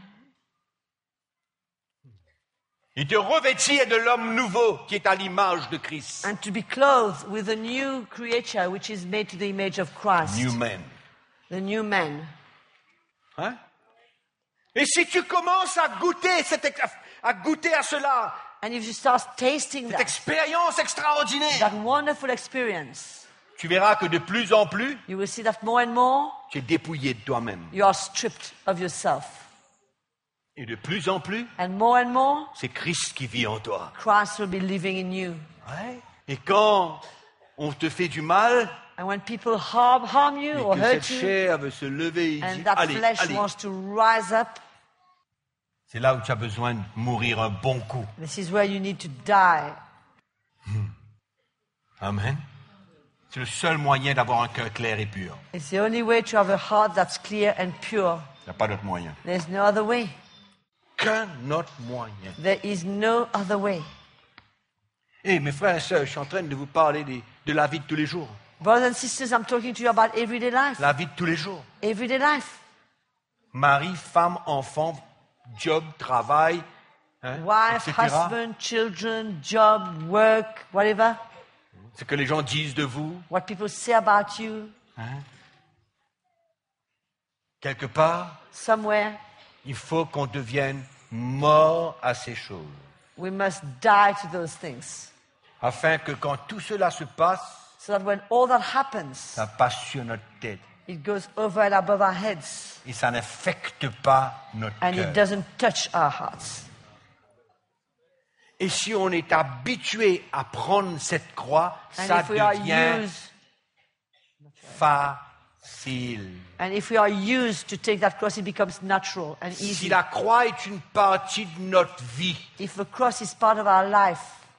Et te revêtir de l'homme nouveau qui est à l'image de Christ. and to be clothed with a new creature which is made to the image of Christ, New man. the new man. Hein? Et si tu commences à goûter, cette, ex- à goûter à cela, And if you start tasting cette that, expérience extraordinaire, that wonderful experience, tu verras que de plus en plus, you will see that more and more tu es dépouillé de toi-même. you are stripped of yourself. Et de plus en plus, And more and more, c'est Christ qui vit en toi. Christ will be living in you. Ouais. Et quand on te fait du mal, And when people harm, harm you et or que cette hurt you, chair veut se lever et and dire, that allez, flesh allez. wants to rise up, C'est là où tu as besoin de mourir un bon coup. this is where you need to die. Amen. C'est le seul moyen d'avoir un cœur clair et pur. It's the only way to have a heart that's clear and pure. Il n'y a pas d'autre moyen. There's no other way. Qu'un autre moyen. There is no other way. Eh, mes frères et sœurs, je suis en train de vous parler des- de la vie de tous les jours. Brothers and sisters, I'm talking to you about everyday life. La vie de tous les jours. Everyday life. Mari, femme, enfant, job, travail, hein, Wife, et cetera. husband, children, job, work, whatever. Ce que les gens disent de vous. What people say about you, Quelque part, somewhere, il faut qu'on devienne mort à ces choses. we must die to those things. Afin que quand tout cela se passe, So that when all that happens, ça passe sur notre tête. it goes over and above our heads. Et ça n'affecte pas notre And cœur. it doesn't touch our hearts. Et si on est habitué à prendre cette croix, And ça if we are devient used, facile. and if we are used to take that cross, it becomes natural and Si easy. la croix est une partie de notre vie, If the cross is part of our life,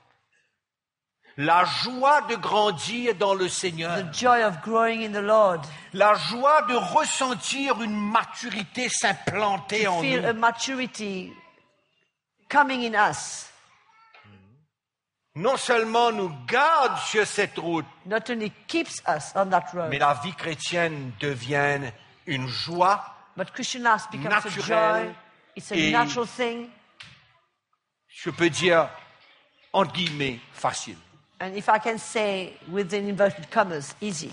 la joie de grandir dans le Seigneur, the joy of growing in the Lord, la joie de ressentir une maturité s'implanter en feel nous, a maturity coming in us, non seulement nous garde sur cette route, not only keeps us on that road, mais la vie chrétienne devient une joie, but Christian life becomes a naturelle joy. It's a et- natural thing. je peux dire, entre guillemets, facile. And if I can say, within inverted commas, easy.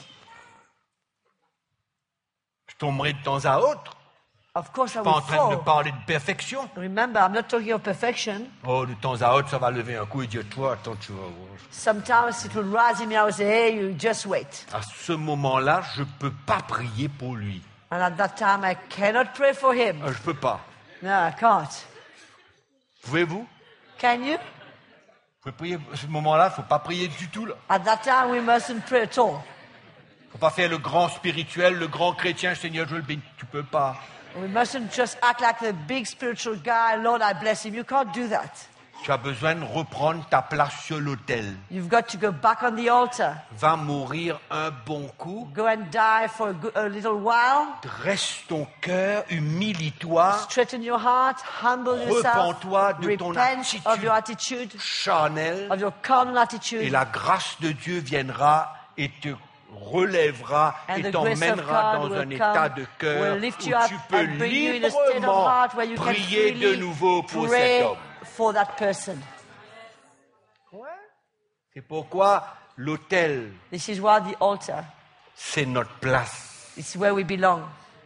Je tomberai de temps à autre, Of course, I pas en will train de fall. parler de perfection. Remember, I'm not talking of perfection. Oh, de temps à autre, ça va lever un coup et dire, toi, attends, tu vas voir. Sometimes it will rise in me. I will say, hey, you just wait. À ce moment-là, je ne peux pas prier pour lui. And at that time, I cannot pray for him. Euh, Je ne peux pas. No, I can't. Pouvez-vous? Can you? Vous pouvez prier. À ce moment-là, il ne faut pas prier du tout. Il At that time, we mustn't pray at all. ne faut pas faire le grand spirituel, le grand chrétien, Seigneur, je le bénis. Tu ne peux pas. We mustn't just act like the big spiritual guy. Lord, I bless him. You can't do that. Tu as besoin de reprendre ta place sur l'autel. You've got to go back on the altar. Va mourir un bon coup. Go and die for a, go- a little while. Dresse ton cœur, humilie-toi, Straighten your heart. Humble yourself. Repens-toi de ton Repent attitude. of your attitude, charnel, of your carnal et attitude. la grâce de Dieu viendra et te relèvera And et the grace of t'emmènera God dans un will état come, de cœur will où lift you up tu peux and bring you in a state of librement heart where you can prier de freely nouveau pour cet pray homme. for that person. C'est pourquoi l'autel, This is why the altar c'est notre place. is where we belong.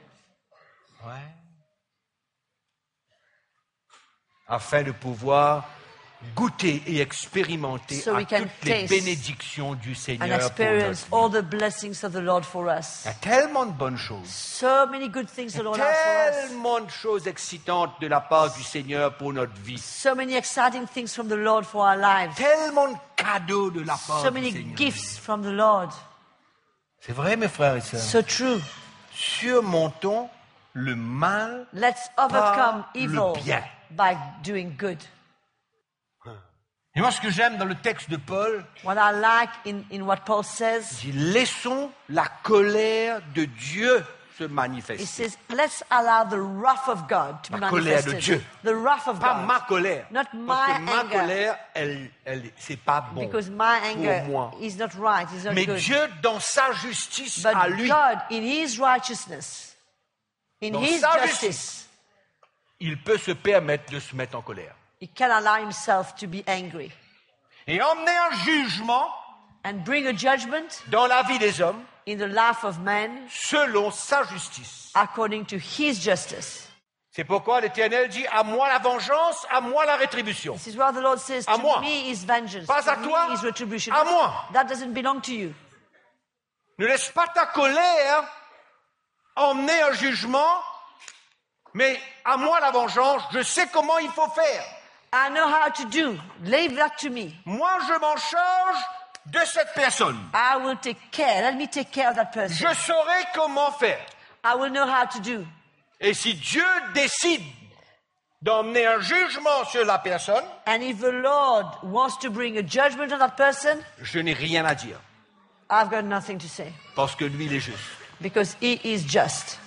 Afin de pouvoir goûter et expérimenter So à we can toutes les taste bénédictions du And Seigneur pour notre experience vie. all the blessings of the Lord for us. Il y a tellement de bonnes choses. So many good things the Lord has for us. Tellement de choses excitantes de la part du Seigneur pour notre vie. So many exciting things from the Lord for our lives. Tellement de cadeaux de la part So du many Seigneur. gifts from the Lord. C'est vrai, mes frères et sœurs. So true. Surmontons le mal. Let's overcome le evil bien. by doing good. Et moi, ce que j'aime dans le texte de Paul, What I like in, in what Paul says, c'est laissons la colère de Dieu se he manifester. says, let's allow the wrath of God to be La colère de manifested. Dieu. The wrath of Pas God. ma colère. Not Parce que my ma anger. colère, elle, elle, c'est pas bon Because my anger pour moi. is not right, is not Mais good. Dieu, dans sa justice But à lui, God, in His righteousness, in Dans His sa justice, il peut se permettre de se mettre en colère. He can allow Himself to be angry Et emmener un jugement and bring a judgment dans la vie des hommes in the life of man selon sa justice. according to His justice. C'est pourquoi l'Éternel dit, à moi la vengeance, à moi la rétribution. This is why the Lord says, À to moi. me is vengeance, Pas à to toi, me is retribution. à moi. That doesn't belong to you. Ne laisse pas ta colère emmener un jugement, mais à moi la vengeance, je sais comment il faut faire. I know how to do. Leave that to me. Moi, je m'en charge de cette personne. I will take care. Let me take care of that person. Je saurai comment faire. I will know how to do. Et si Dieu décide d'emmener un jugement sur la personne, And if the Lord wants to bring a judgment on that person, je n'ai rien à dire, I've got nothing to say. parce que lui, il est juste. Because He is just.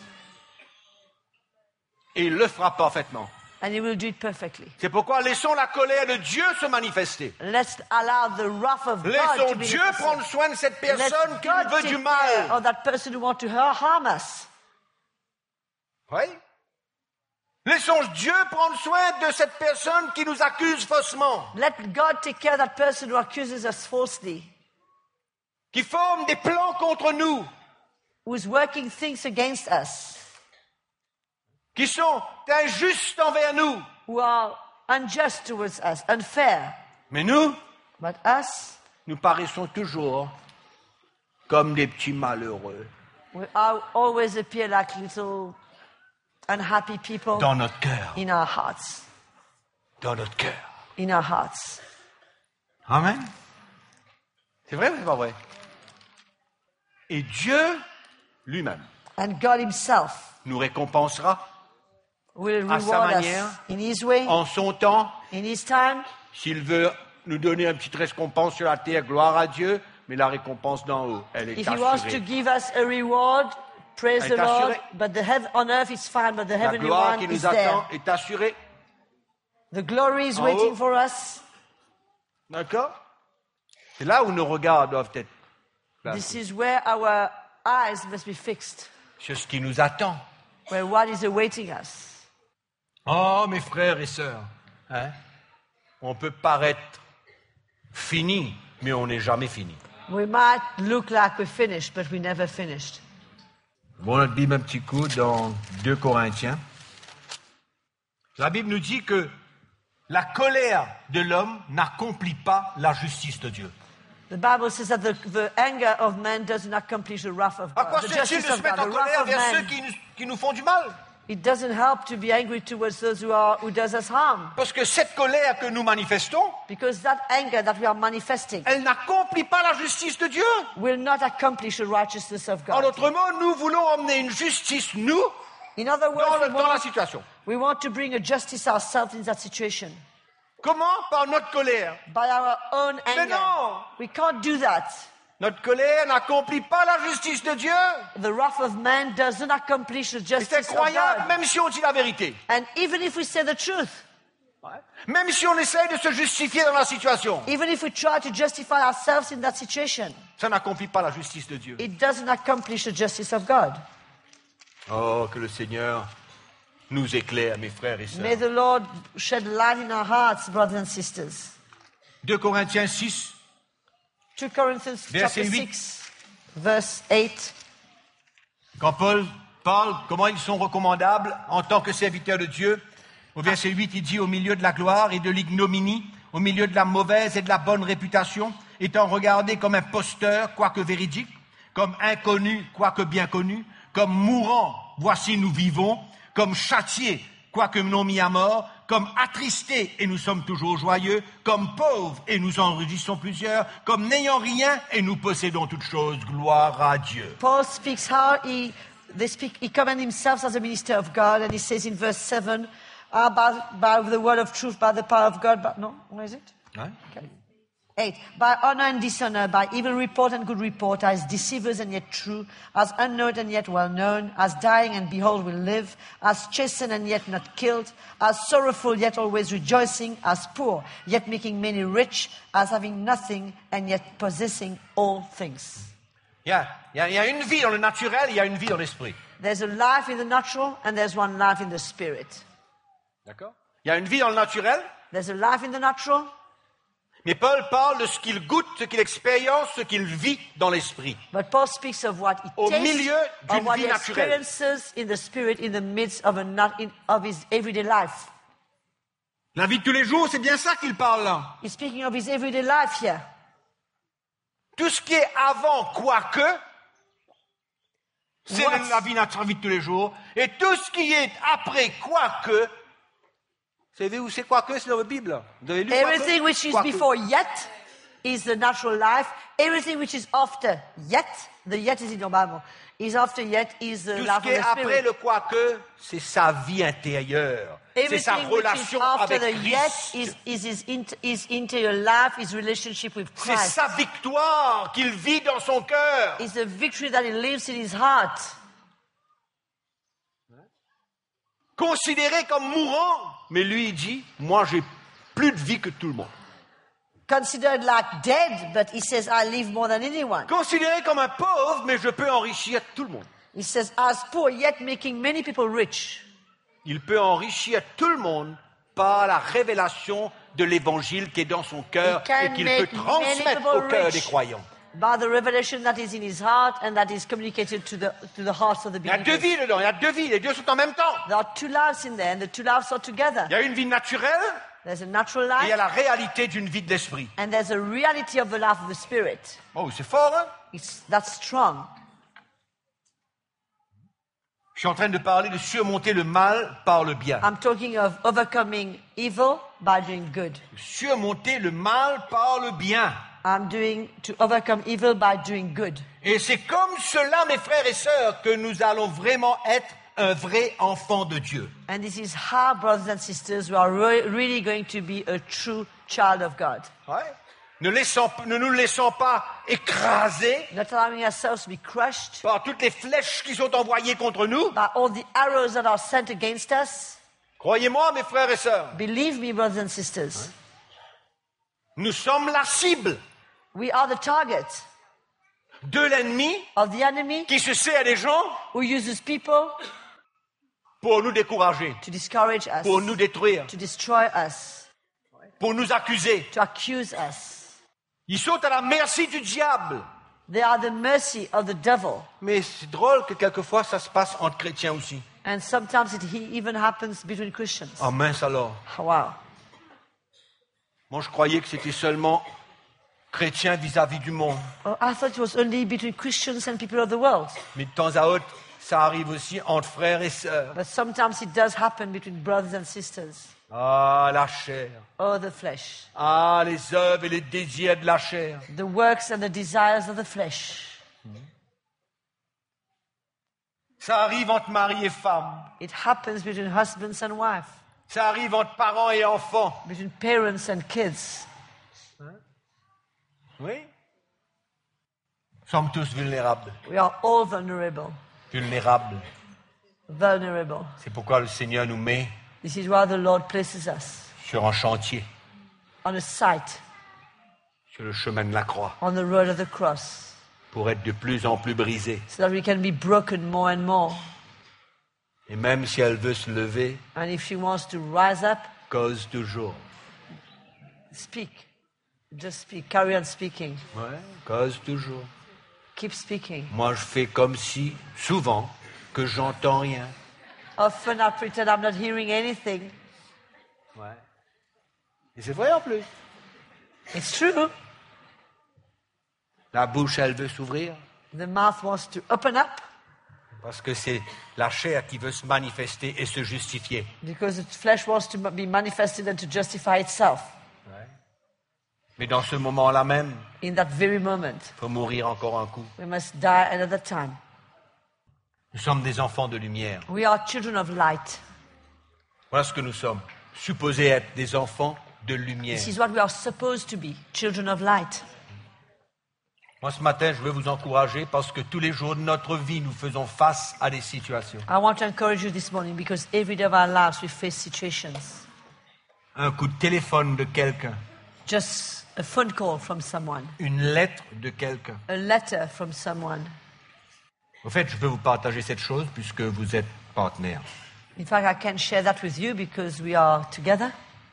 Et il le fera parfaitement. And He will do it perfectly. C'est pourquoi laissons la colère de Dieu se manifester. Let's allow the wrath of God Laissons to be Dieu manifested. prendre soin de cette Let personne qui God nous veut take du care mal. of that person who wants to har- harm us. Oui. Laissons Dieu prendre soin de cette personne qui nous accuse faussement, Let God take care of that person who accuses us falsely, qui forme des plans contre nous, who is working things against us, qui sont injustes envers nous. who are unjust towards us, unfair. Mais nous, But us, nous paraissons toujours comme des petits malheureux We al- always appear like little unhappy people dans notre cœur. in our hearts. Dans notre cœur. In our hearts. Amen. C'est vrai ou c'est pas vrai? Et Dieu lui-même And God Himself nous récompensera will à sa reward us manière, in His way, en son temps. in His time. S'il veut nous donner une petite récompense sur la terre, gloire à Dieu, mais la récompense d'en haut, elle est If He wants to assurée. give us a reward, praise Elle the est Lord. assurée. But the heaven on earth is fine, but the La heavenly gloire one qui is nous there. attend est assurée. The glory is En waiting haut. for us. D'accord? C'est là où nos regards doivent être This placés. is where our eyes must be fixed, Sur ce qui nous attend. where what is awaiting us. Oh, mes frères et sœurs, hein? On peut paraître fini, mais on n'est jamais fini. We might look like we're finished, but we're never finished. Bon, notre Bible un petit coup dans deux Corinthiens. La Bible nous dit que la colère de l'homme n'accomplit pas la justice de Dieu. The Bible says that the, the anger of man doesn't accomplish the wrath of À quoi God. The sert-il justice de se of mettre God. en The wrath colère of vers ceux man. qui nous, qui nous font du mal? It doesn't help to be angry towards those who are who does us harm, Parce que cette colère que nous manifestons, because that anger that we are manifesting elle n'accomplit pas la justice de Dieu. will not accomplish the righteousness of En God. d'autres mots, nous voulons emmener une justice, nous, In other dans, words, le- we dans la want, situation. we want to bring a justice ourselves in that situation Comment? Par notre colère. by our own Mais anger. non! We can't do that. Notre colère n'accomplit pas la justice de Dieu. The wrath of man does not accomplish the Et c'est justice of incroyable, God. même si on dit la vérité. And even if we say the truth, Même si on essaye de se justifier dans la situation, even if we try to justify ourselves in that situation, ça n'accomplit pas la justice de Dieu. it doesn't accomplish the justice of God. Oh, que le Seigneur nous éclaire, mes frères et May sœurs. the Lord shed light in our hearts, brothers and sisters. deux Corinthiens six, two Corinthians Verset chapter huit. six, verse eight. quand Paul parle comment ils sont recommandables en tant que serviteurs de Dieu, au verset huit, il dit « Au milieu de la gloire et de l'ignominie, au milieu de la mauvaise et de la bonne réputation, étant regardés comme imposteurs, quoique véridiques, comme inconnus, quoique bien connus, comme mourants, voici nous vivons, comme châtiés, quoique non mis à mort, comme attristés et nous sommes toujours joyeux, comme pauvres et nous enregistrons plusieurs, comme n'ayant rien et nous possédons toutes choses, gloire à Dieu. » Paul speaks how he, they speak, he commends himself as a minister of God, and he says in verse seven, uh, by, by the word of truth, by the power of God, but no, where is it? Hein? Okay. Eight, by honor and dishonor, by evil report and good report, as deceivers and yet true, as unknown and yet well known, as dying and behold we live, as chastened and yet not killed, as sorrowful yet always rejoicing, as poor yet making many rich, as having nothing and yet possessing all things. Il y a, il y a- il y a une vie dans le naturel, il y a une vie dans l'esprit. There's a life in the natural and there's one life in the spirit. D'accord? Il y a une vie dans le naturel, There's a life in the natural, mais Paul parle de ce qu'il goûte, ce qu'il expérience, ce qu'il vit dans l'esprit. but Paul speaks of what he Au tastes, milieu d'une of what vie he naturelle. experiences in the spirit, in the midst of, a nat- in, of his everyday life. La vie de tous les jours, c'est bien ça qu'il parle là. He's speaking of his everyday life here. Tout ce qui est avant quoique, c'est What? la vie, notre vie de tous les jours. Et tout ce qui est après quoique, vous savez où c'est quoique, c'est dans votre Bible. Vous avez lu quoique? Everything which is Quoique. before yet is the natural life. Everything which is after yet, the yet is in your Bible, is after yet is the Tout life ce qui of est the après spirit. le quoique, c'est sa vie intérieure. C'est sa Everything which is relation after avec the yet Christ. is, is his, int- his interior life, his relationship with C'est Christ. sa victoire qu'il vit dans son cœur. It's a victory that he lives in his heart. Considéré comme mourant. Mais lui, il dit, moi, j'ai plus de vie que tout le monde. Considered like dead, but he says, I live more than anyone. Considéré comme un pauvre, mais je peux enrichir tout le monde. He says, as poor, yet making many people rich. Il peut enrichir tout le monde par la révélation de l'évangile qui est dans son cœur He can et qu'il make peut many transmettre people au cœur rich. des croyants. By the revelation that is in his heart and that is communicated to the, to the hearts of the Il y a deux believers. vies dedans, il y a deux vies, les deux sont en même temps. There are two lives in there and the two lives are together. Il y a une vie naturelle There's a natural et il y a life la réalité d'une vie de l'esprit. and there's a reality of the life of the spirit. Oh, c'est fort, hein? It's, that's strong. Je suis en train de parler de surmonter le mal par le bien. I'm talking of overcoming evil by doing good. Surmonter le mal par le bien. I'm doing to overcome evil by doing good. Et c'est comme cela, mes frères et sœurs, que nous allons vraiment être un vrai enfant de Dieu. And this is how, brothers and sisters, we are re- really going to be a true child of God. Ouais. Ne, laissons, ne nous laissons pas écraser Not allowing ourselves to be crushed par toutes les flèches qui sont envoyées contre nous. by all the arrows that are sent against us. Croyez-moi, mes frères et sœurs, Believe me, brothers and sisters, nous sommes la cible we are the target de l'ennemi of the enemy qui se sert des gens who uses people pour nous décourager, to discourage us, pour nous détruire, to destroy us, pour nous accuser. to accuse us. Ils sont à la merci du diable. They are the mercy of the devil. Mais c'est drôle que quelquefois ça se passe entre chrétiens aussi. And sometimes it he even happens between Christians. Ah mince alors. Wow. Moi je croyais que c'était seulement chrétiens vis-à-vis du monde. Oh, I thought it was only between Christians and people of the world. Mais de temps à autre, ça arrive aussi entre frères et sœurs. But sometimes it does happen between brothers and sisters. Ah, la chair. Oh, the flesh. Ah, les œuvres et les désirs de la chair. The works and the desires of the flesh. Ça arrive entre mari et femme. It happens between husbands and wives, Ça arrive entre parents et enfants. between parents and kids. Oui. Nous sommes tous vulnérables. We are all vulnerable. Vulnérables. Vulnerable. C'est pourquoi le Seigneur nous met This is why the Lord places us sur un chantier, on a site, sur le chemin de la croix, on the road of the cross, pour être de plus en plus brisée. so that we can be broken more and more. Et même si elle veut se lever, And if she wants to rise up, cause toujours. speak. Just speak. Carry on speaking. Ouais, cause toujours. Keep speaking. Moi, je fais comme si, souvent, que j'entends rien. Often I pretend I'm not hearing anything. Ouais. Et c'est vrai en plus. It's true. La bouche, elle veut s'ouvrir, The mouth wants to open up parce que c'est la chair qui veut se manifester et se justifier. because the flesh wants to be manifested and to justify itself. Mais dans ce moment-là même, In that very moment, il faut mourir encore un coup. we must die another time. Nous sommes des enfants de lumière. We are children of light. Voilà ce que nous sommes. Supposés être des enfants de lumière. This is what we are supposed to be, children of light. Moi, ce matin, je veux vous encourager parce que tous les jours de notre vie, nous faisons face à des situations. I want to encourage you this morning because every day of our lives we face situations. Un coup de téléphone de quelqu'un, Just a phone call from someone, une lettre de quelqu'un. a letter from someone. Au fait, je peux vous partager cette chose puisque vous êtes partenaires. In fact, I can share that with you because we are together.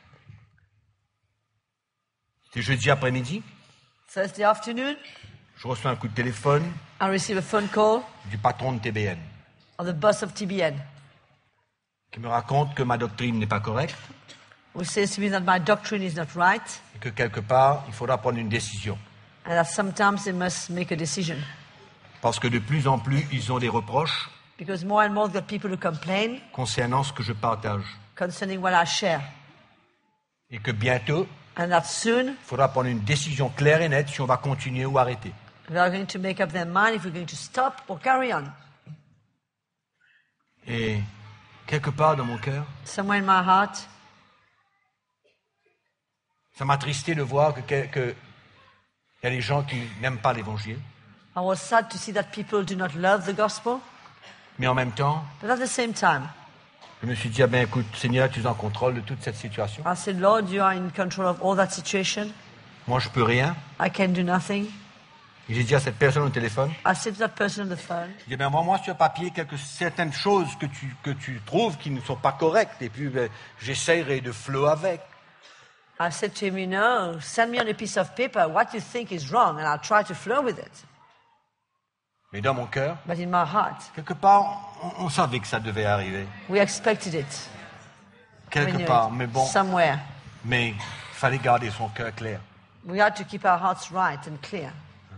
C'est jeudi après-midi, Thursday afternoon, je reçois un coup de téléphone I receive a phone call du patron de T B N of the boss of T B N qui me raconte que ma doctrine n'est pas correcte who says to me that my doctrine is not right et que quelque part, il faudra prendre une décision. and that sometimes they must make a decision. Parce que de plus en plus, ils ont des reproches Because more and more, we've got people who complain concernant ce que je partage. concerning what I share. Et que bientôt, And that soon, il faudra prendre une décision claire et nette si on va continuer ou arrêter. they are going to make up their mind if we're going to stop or carry on. Et quelque part dans mon cœur, Somewhere in my heart, ça m'a attristé de voir que, que, que il y a des gens qui n'aiment pas l'évangile, I was sad to see that people do not love the gospel. mais en même temps, But at the same time, je me suis dit, ah ben écoute, Seigneur, tu es en contrôle de toute cette situation. I said, Lord, you are in control of all that situation. Moi, je peux rien. I can do nothing. Et j'ai dit à cette personne au téléphone, I said to that person on the phone, j'ai dit, ben envoie-moi sur papier quelques, certaines choses que tu, que tu trouves qui ne sont pas correctes, et puis ben, j'essayerai de flow avec. I said to him, you know, send me on a piece of paper what you think is wrong, and I'll try to flow with it. Mais dans mon cœur, But in my heart, quelque part, on, on savait que ça devait arriver. we expected it. We Quelque knew part, it. mais bon, Somewhere. mais il fallait garder son cœur clair. We had to keep our hearts right and clear.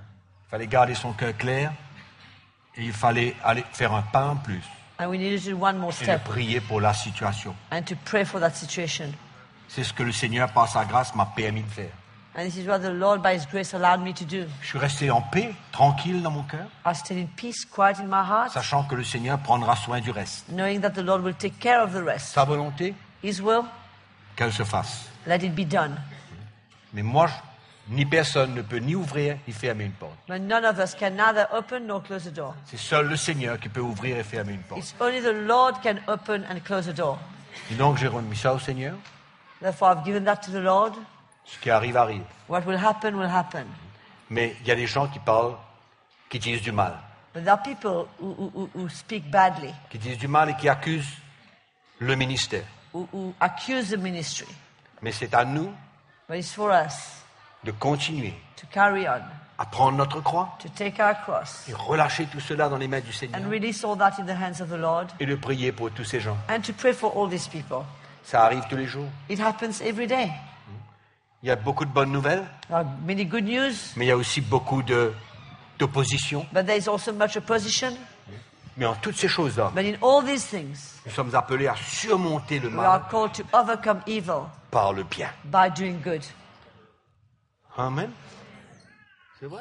Il fallait garder son cœur clair et il fallait aller faire un pas en plus And we needed to do one more et de step prier pour la situation. and to pray for that situation. C'est ce que le Seigneur, par sa grâce, m'a permis de faire. And this is what the Lord, by His grace, allowed me to do. Je suis resté en paix, tranquille dans mon cœur, I stayed in peace, quiet in my heart, sachant que le Seigneur prendra soin du reste. knowing that the Lord will take care of the rest. Sa volonté, His will, qu'elle se fasse. let it be done. Mais moi, je- ni personne ne peut ni ouvrir ni fermer une porte. But none of us can neither open nor close the door. C'est seul le Seigneur qui peut ouvrir et fermer une porte. It's only the Lord can open and close the door. Et donc j'ai remis ça au Seigneur. Therefore, I've given that to the Lord. Ce qui arrive, arrive. What will happen, will happen. Mais il y a des gens qui parlent, qui disent du mal. But there are people who, who, who- who speak badly, Qui disent du mal et qui accusent le ministère. who, who accuse the ministry. Mais c'est à nous But it's for us de continuer to carry on, à prendre notre croix to take our cross, et relâcher tout cela dans les mains du Seigneur and release all that in the hands of the Lord, et de prier pour tous ces gens. and to pray for all these people. Ça arrive tous les jours. It happens every day. Il y a beaucoup de bonnes nouvelles, There are many good news, mais il y a aussi beaucoup de, d'opposition. but there is also much opposition. Mais en toutes ces choses-là, But in all these things, nous sommes appelés à surmonter le we mal are called to overcome evil par le bien. by doing good. Amen. C'est vrai.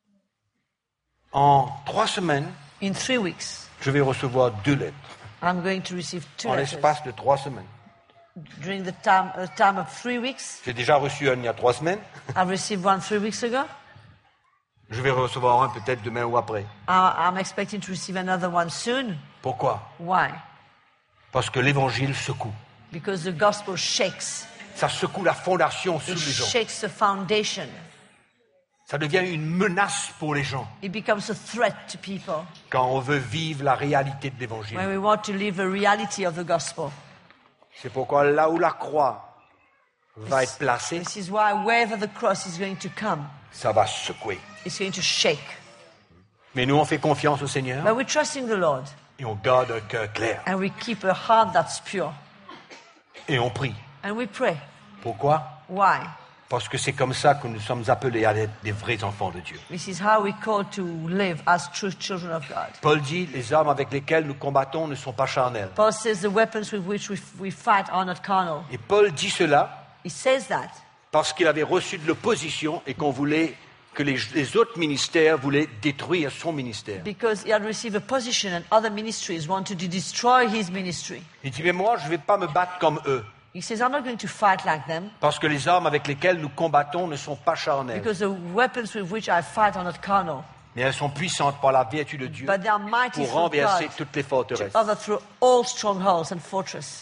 En trois semaines, In three weeks, je vais recevoir deux lettres. I'm going to receive two En letters. l'espace de trois semaines. During the time, uh, time of three weeks, J'ai déjà reçu un il y a trois semaines. I received one three weeks ago. Je vais recevoir un peut-être demain ou après. Uh, I'm expecting to receive another one soon. Pourquoi? Why? Parce que l'évangile secoue. Because the gospel shakes. Ça secoue la fondation sous It les gens. shakes the foundation. Ça devient une menace pour les gens It becomes a threat to people quand on veut vivre la réalité de l'évangile. when we want to live the reality of the gospel. C'est pourquoi là où la croix va être placée, This is why wherever the cross is going to come, ça va secouer. it's going to shake. Mais nous, on fait confiance au Seigneur But we're trusting the Lord, et on garde un cœur clair. and we keep a heart that's pure. Et on prie. And we pray. Pourquoi? Why? Parce que c'est comme ça que nous sommes appelés à être des vrais enfants de Dieu. This is how we call to live as true children of God. Paul dit, les armes avec lesquelles nous combattons ne sont pas charnelles. Paul says the weapons with which we, we fight are not carnal. Et Paul dit cela He says that parce qu'il avait reçu de l'opposition et qu'on voulait que les, les autres ministères voulaient détruire son ministère. because he had received a position and other ministries wanted to destroy his ministry. Il dit, mais moi, je ne vais pas me battre comme eux, He says, I'm not going to fight like them parce que les armes avec lesquelles nous combattons ne sont pas charnelles, because the weapons with which I fight are not carnal, mais elles sont puissantes par la vertu de Dieu but they are mighty pour through renverser God toutes les to forteresses. overthrow all strongholds and fortresses.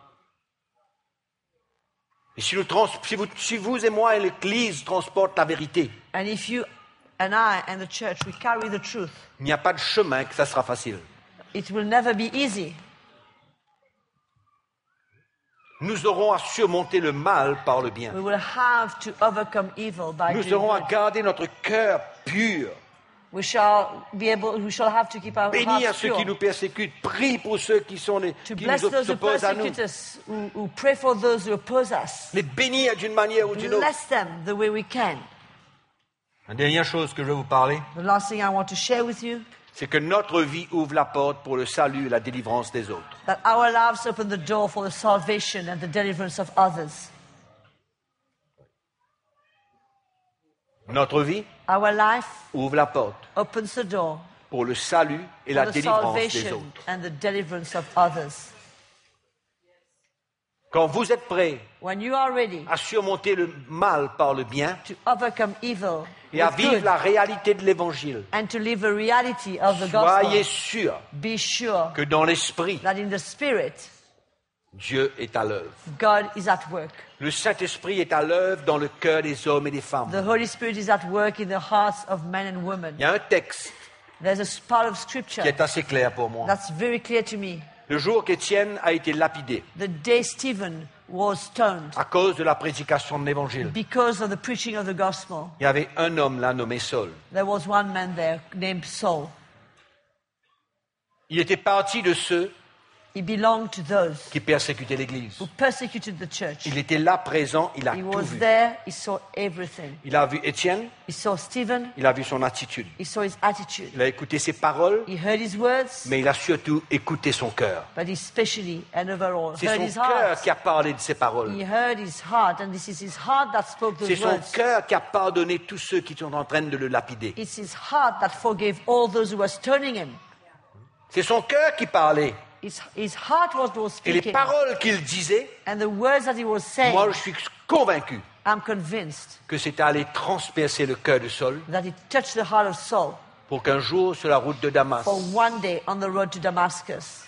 Et si, nous trans- si, vous, si vous et moi et l'Église transportent la vérité, And if you and I and the church, we carry the truth, il n'y a pas de chemin que ça sera facile. it will never be easy. Nous aurons à surmonter le mal par le bien. We will have to overcome evil by Nous doing aurons à good. garder notre cœur pur. We shall be able, we shall have to keep our Bénis à hearts ceux pure. qui nous persécutent. Prie pour ceux qui, sont les, To qui bless nous those who opposent à nous. persecute us, who, who pray for those who oppose us. Les bénis d'une manière ou d'une autre. Bless them the way we can. La dernière chose que je veux vous parler, The last thing I want to share with you, c'est que notre vie ouvre la porte pour le salut et la délivrance des autres. that our lives open the door for the salvation and the deliverance of others. Notre vie Our life ouvre la porte opens the door pour le salut et for la the délivrance des salvation autres. and the deliverance of others. Quand vous êtes prêts When you are ready à surmonter le mal par le bien to overcome evil et à with vivre good la réalité de l'Évangile, and to live the reality of the soyez gospel, sûrs be sure que dans l'Esprit, that in the Spirit, Dieu est à l'œuvre. God is at work. Le Saint-Esprit est à l'œuvre dans le cœur des hommes et des femmes. The Holy Spirit is at work in the hearts of men and women. Il y a un texte There's a part of scripture qui est assez clair pour moi. that's very clear to me. Le jour qu'Étienne a été lapidé The day Stephen was stoned à cause de la prédication de l'Évangile, because of the preaching of the gospel, il y avait un homme là nommé Saul. there was one man there named Saul. Il était parti de ceux He belonged to those qui persécutaient l'Église. who persecuted the church. Il était là présent, il a He tout was vu. there, he saw everything. Il a vu Étienne, He saw Stephen, il a vu son attitude. he saw his attitude. Il a écouté ses paroles, He heard his words, mais il a surtout écouté son cœur. but he especially and overall C'est heard son his cœur heart. qui a parlé de ses paroles. He heard his heart, and this is his heart that spoke C'est those son words. cœur qui a pardonné tous ceux qui sont en train de le lapider. It's his heart that forgave all those who were stoning him. C'est son cœur qui parlait. His, his heart was what was Et les speaking. paroles qu'il disait, And the words that he was saying, moi je suis convaincu I'm convinced que c'est allé transpercer le cœur de Saul that it touched the heart of Saul pour qu'un jour, sur la route de Damas, for one day on the road to Damascus,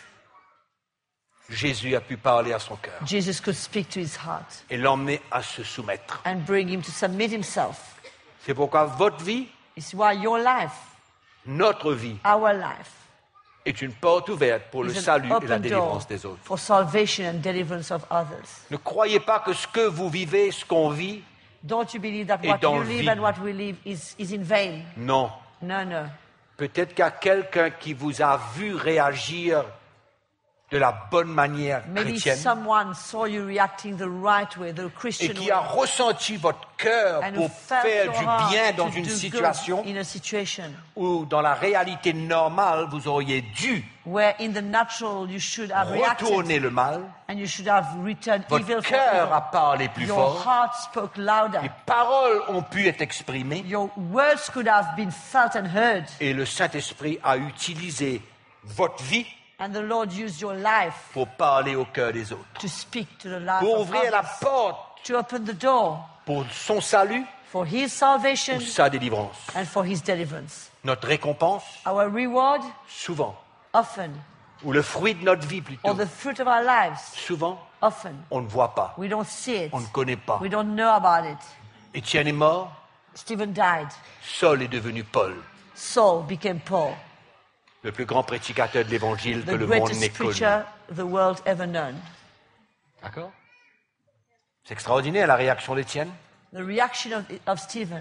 Jésus a pu parler à son cœur Jesus could speak to his heart et l'emmener à se soumettre. and bring him to submit himself. C'est pourquoi votre vie, It's why your life, notre vie, our life, est une porte ouverte pour le is an salut et la open door délivrance des autres. for salvation and deliverance of others. Ne croyez pas que ce que vous vivez, ce qu'on vit, Don't you believe that Et what dans you le live vide. and what we live is, is in vain? non. No, no. Peut-être qu'il y a quelqu'un qui vous a vu réagir de la bonne manière Maybe chrétienne someone saw you reacting the right way, the et Christian qui way, a ressenti votre cœur and who pour felt faire your du heart bien to dans do une good situation in a situation où, dans la réalité normale, vous auriez dû where in the natural you should have reacted retourner le mal. and you should have returned evil Votre for cœur a evil. parlé plus Your fort. heart spoke louder. Les paroles ont pu être exprimées Your words could have been felt and heard. et le Saint-Esprit a utilisé votre vie And the Lord used your life pour parler au cœur des autres, to speak to the life pour of ouvrir la others, porte to open the door pour son salut for His salvation ou sa délivrance. and for His deliverance. Notre récompense, Our reward, souvent, often, ou le fruit de notre vie plutôt, or the fruit of our lives, souvent, often, on ne voit pas, we don't see it. on ne connaît pas. We don't know about it. Étienne est mort, Stephen died. Saul est devenu Paul, Saul became Paul, le plus grand prédicateur de l'évangile que the le monde greatest n'ait connu. preacher the world ever known. D'accord? C'est extraordinaire la réaction d'Étienne. The reaction of, of Stephen,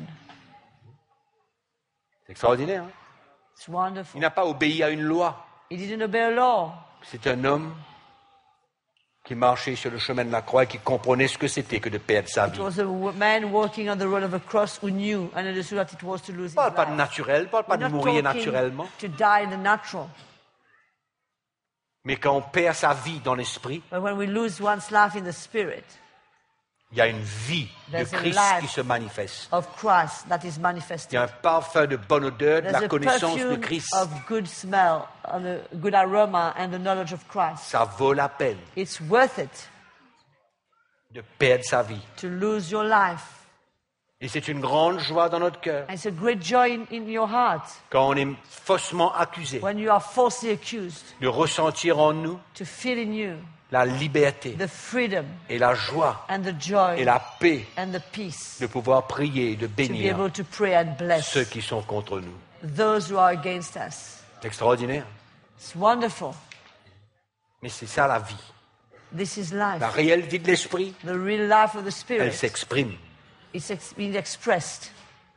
C'est extraordinaire. Hein? it's wonderful. Il n'a pas obéi à une loi. He didn't obey a law. C'est un homme qui marchait sur le chemin de la croix et qui comprenait ce que c'était que de perdre sa It vie. was a w- man walking on the road of a cross who knew and understood what it was to lose Il ne parle his pas de life. naturel, il ne parle pas We're de not mourir talking naturellement. to die in the natural. Mais quand on perd sa vie dans l'esprit, But when we lose one's life in the spirit il y a une vie de There's a Christ life qui se manifeste. of Christ that is Il y manifested, a un parfum de bonne odeur, de there's la a connaissance de perfume Christ. of good smell, of a good aroma, and the knowledge of Christ. Ça vaut la peine It's worth it de perdre sa vie. to lose your life. Et c'est une grande joie dans notre cœur And it's a great joy in, in your heart quand on est faussement accusé when you are falsely accused de ressentir en nous to feel in you la liberté the freedom et la joie and the joy et la paix and the peace de pouvoir prier et de to be bénir able to pray and bless ceux qui sont contre nous. those who are against us. C'est extraordinaire. It's wonderful. Mais c'est ça la vie. This is La life. réelle vie de l'esprit, The real life of the elle Spirit s'exprime. is ex- being expressed.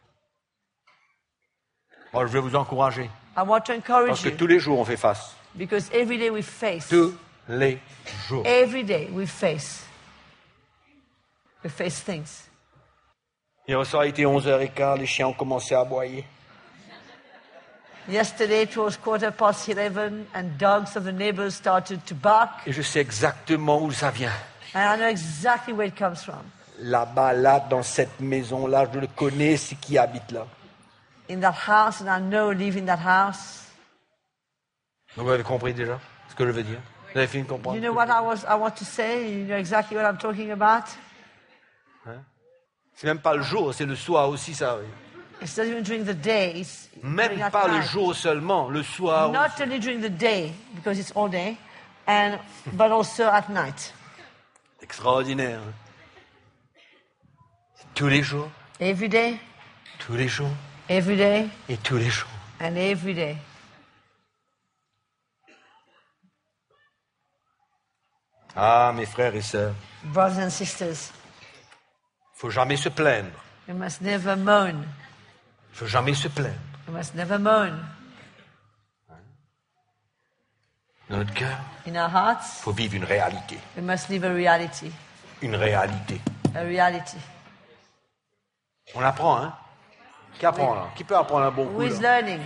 Moi, je vais vous encourager. I want to Parce encourage que you tous les jours, on fait face. because every day we face, Tous les jours. every day we face, we face things. Hier soir, il était onze heures quinze, les chiens ont commencé à aboyer. Yesterday it was quarter past eleven and dogs of the neighbors started to bark, Et je sais exactement où ça vient. and I know exactly where it comes from. Là-bas, là, dans cette maison-là, je le connais, c'est qui habite là. In that house, and I know who live in that house. Donc, vous avez compris déjà ce que je veux dire? Vous avez fini de comprendre? You know what I was I want to say? You know exactly what I'm talking about? C'est même pas le jour, c'est le soir aussi, ça. oui. It's not even during the day, it's during Même at pas le night. jour seulement, le soir Not aussi. only during the day, because it's all day, and but also at night. Extraordinaire. hein. Tous les jours, Every day, tous les jours every day, et tous les jours. and every day. Ah, mes frères et sœurs, Brothers and sisters, faut jamais se plaindre. we must never moan. faut jamais se plaindre. We must never moan. Dans notre cœur, in our hearts, il faut vivre une réalité. we must live a reality. Une réalité. A reality. On apprend, hein? Qui apprend, là? Qui peut apprendre un bon Who coup, is là? learning?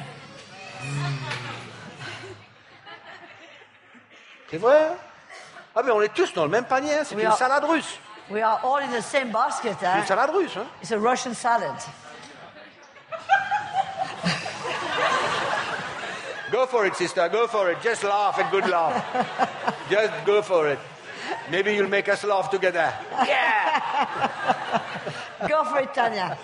C'est vrai, hein? Ah, mais on est tous dans le même panier, hein? C'est Oui, une alors- salade russe. We are all in the same basket. C'est une Eh? salade russe, hein? It's a Russian salad. Go for it, sister. Go for it. Just laugh and good laugh. Just go for it. Maybe you'll make us laugh together. Yeah! Go for it, Tanya.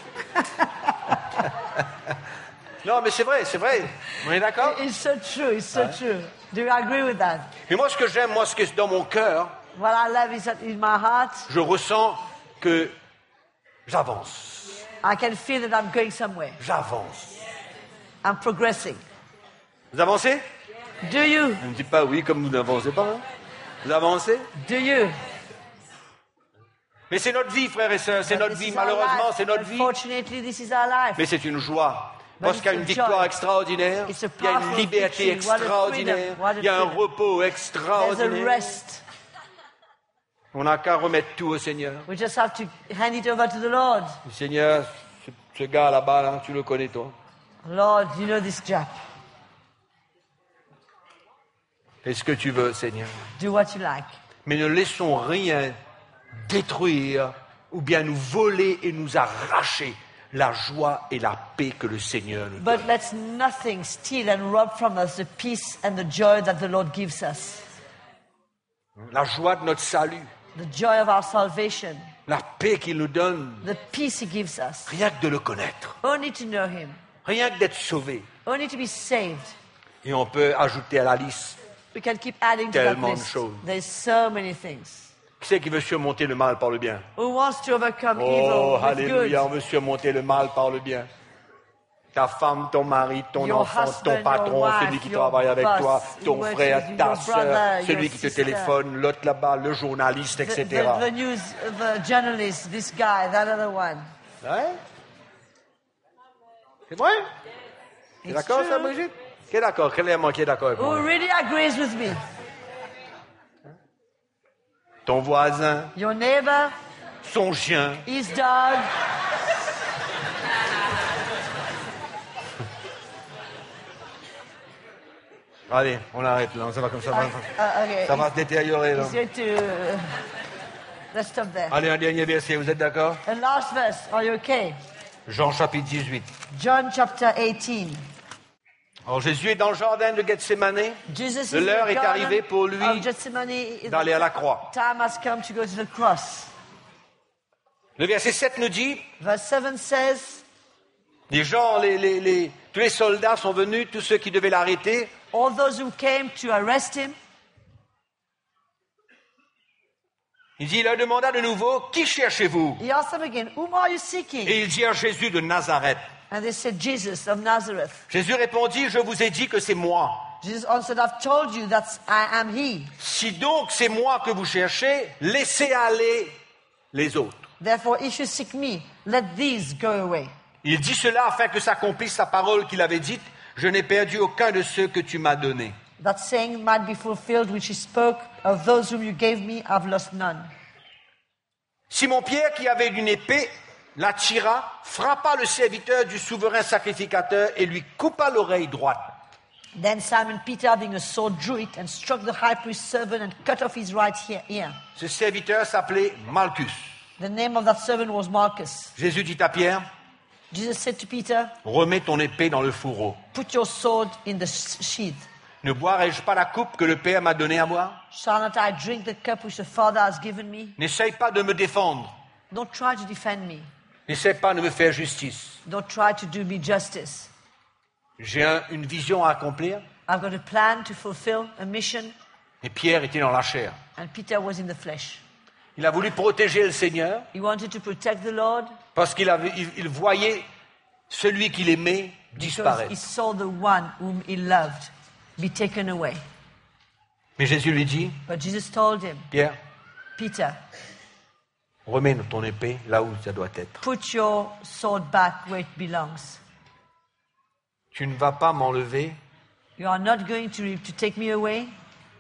Non, mais c'est vrai, c'est vrai. On est d'accord? It's so true. It's so true. Do you agree with that? Mais moi, ce que j'aime, moi, ce que c'est dans mon cœur, What I love is that in my heart, je ressens que j'avance. I can feel that I'm going somewhere. J'avance. I'm progressing. Vous avancez? Do you? Ne me dites pas oui comme vous n'avancez pas. Hein? Vous avancez? Do you? Mais c'est notre vie, frères et sœurs, c'est But notre this vie. is our Malheureusement, life. c'est notre vie. Unfortunately, this is our life. Mais c'est une joie. But Parce qu'il y a it's une a victoire joy. extraordinaire, It's a il y a une powerful liberté victory. What a extraordinaire, freedom. What a il y a un freedom. repos There's a extraordinaire. rest. On n'a qu'à remettre tout au Seigneur. We just have to hand it over to the Lord. Seigneur, ce, ce gars là-bas, là, tu le connais toi. Lord, you know this chap. Fais ce que tu veux, Seigneur. Do what you like. Mais ne laissons rien détruire ou bien nous voler et nous arracher la joie et la paix que le Seigneur nous donne. But let nothing steal and rob from us the peace and the joy that the Lord gives us. La joie de notre salut, The joy of our salvation. la paix qu'il nous donne, The peace He gives us. rien que de le connaître, Only to know Him. rien que d'être sauvé. Only to be saved. Et on peut ajouter à la liste, We can keep adding to that Tellement de list. choses. There's so many things. qui c'est qui veut surmonter le mal par le bien? Who wants to overcome Oh, evil with alléluia, on good? veut surmonter le mal par le bien. Ta femme, ton mari, ton Your enfant, husband, ton patron, your wife, celui qui your travaille avec boss, toi, who ton works frère, with you, ta your soeur, brother, celui your qui te sister. téléphone, l'autre là-bas, le journaliste, The, et cetera. the, the news, the journalist, this guy, that other one. Ouais? C'est vrai? T'es It's d'accord, ça, true. Brigitte? Qui est d'accord? Clairement, qui est d'accord avec Who moi? really agrees with me? Ton voisin, Your neighbor, son chien. his dog. Allez, on arrête là, ça va comme ça. Va, Uh, okay. ça va se détériorer là. He's going to. Uh, let's stop there. Allez, un dernier verset, vous êtes d'accord? And last verse. Are you okay? Jean chapitre dix-huit. John chapter eighteen. Alors Jésus est dans le jardin de Gethsémane, Jesus Le is l'heure in the est garden arrivée pour lui of Gethsemane. d'aller à la croix. Time has come to go to the cross. Le verset sept nous dit, Verse seven says, les gens, les, les, les, tous les soldats sont venus, tous ceux qui devaient l'arrêter, all those who came to arrest him, il dit, il leur demanda de nouveau, qui cherchez-vous? he asked them again, whom are you seeking? Et ils dirent Jésus de Nazareth. And they said, Jesus of Nazareth. Jésus répondit, je vous ai dit que c'est moi. Jesus answered, I've told you that I am he. Si donc c'est moi que vous cherchez, laissez aller les autres. Therefore, if you seek me, let these go away. Il dit cela afin que s'accomplisse sa parole qu'il avait dite, je n'ai perdu aucun de ceux que tu m'as donnés. That saying might be fulfilled which he spoke, of those whom you gave me, I've lost none. Simon-Pierre, qui avait une épée, la tira, frappa le serviteur du souverain sacrificateur et lui coupa l'oreille droite. Then Simon Peter, having a sword, drew it and struck the high priest's servant and cut off his right ear- ear. Ce serviteur s'appelait Malchus. The name of that servant was Marcus. Jésus dit à Pierre, Jesus said to Peter, remets ton épée dans le fourreau. put your sword in the sh- sheath. Ne boirai-je pas la coupe que le Père m'a donnée à boire? Shall not I drink the cup which the Father has given me? N'essaye pas de me défendre. Don't try to defend me. N'essaie pas de me faire justice. Don't try to do me justice. J'ai un- une vision à accomplir. I've got a plan to fulfill, a mission, Et Pierre était dans la chair. and Peter was in the flesh. Il a voulu protéger le Seigneur He wanted to protect the Lord parce qu'il avait, il, il voyait celui qu'il aimait because disparaître. he saw the one whom he loved be taken away. Mais Jésus lui dit, But Jesus told him, Pierre, Peter, remets ton épée là où ça doit être. put your sword back where it belongs. Tu ne vas pas m'enlever You are not going to, to take me away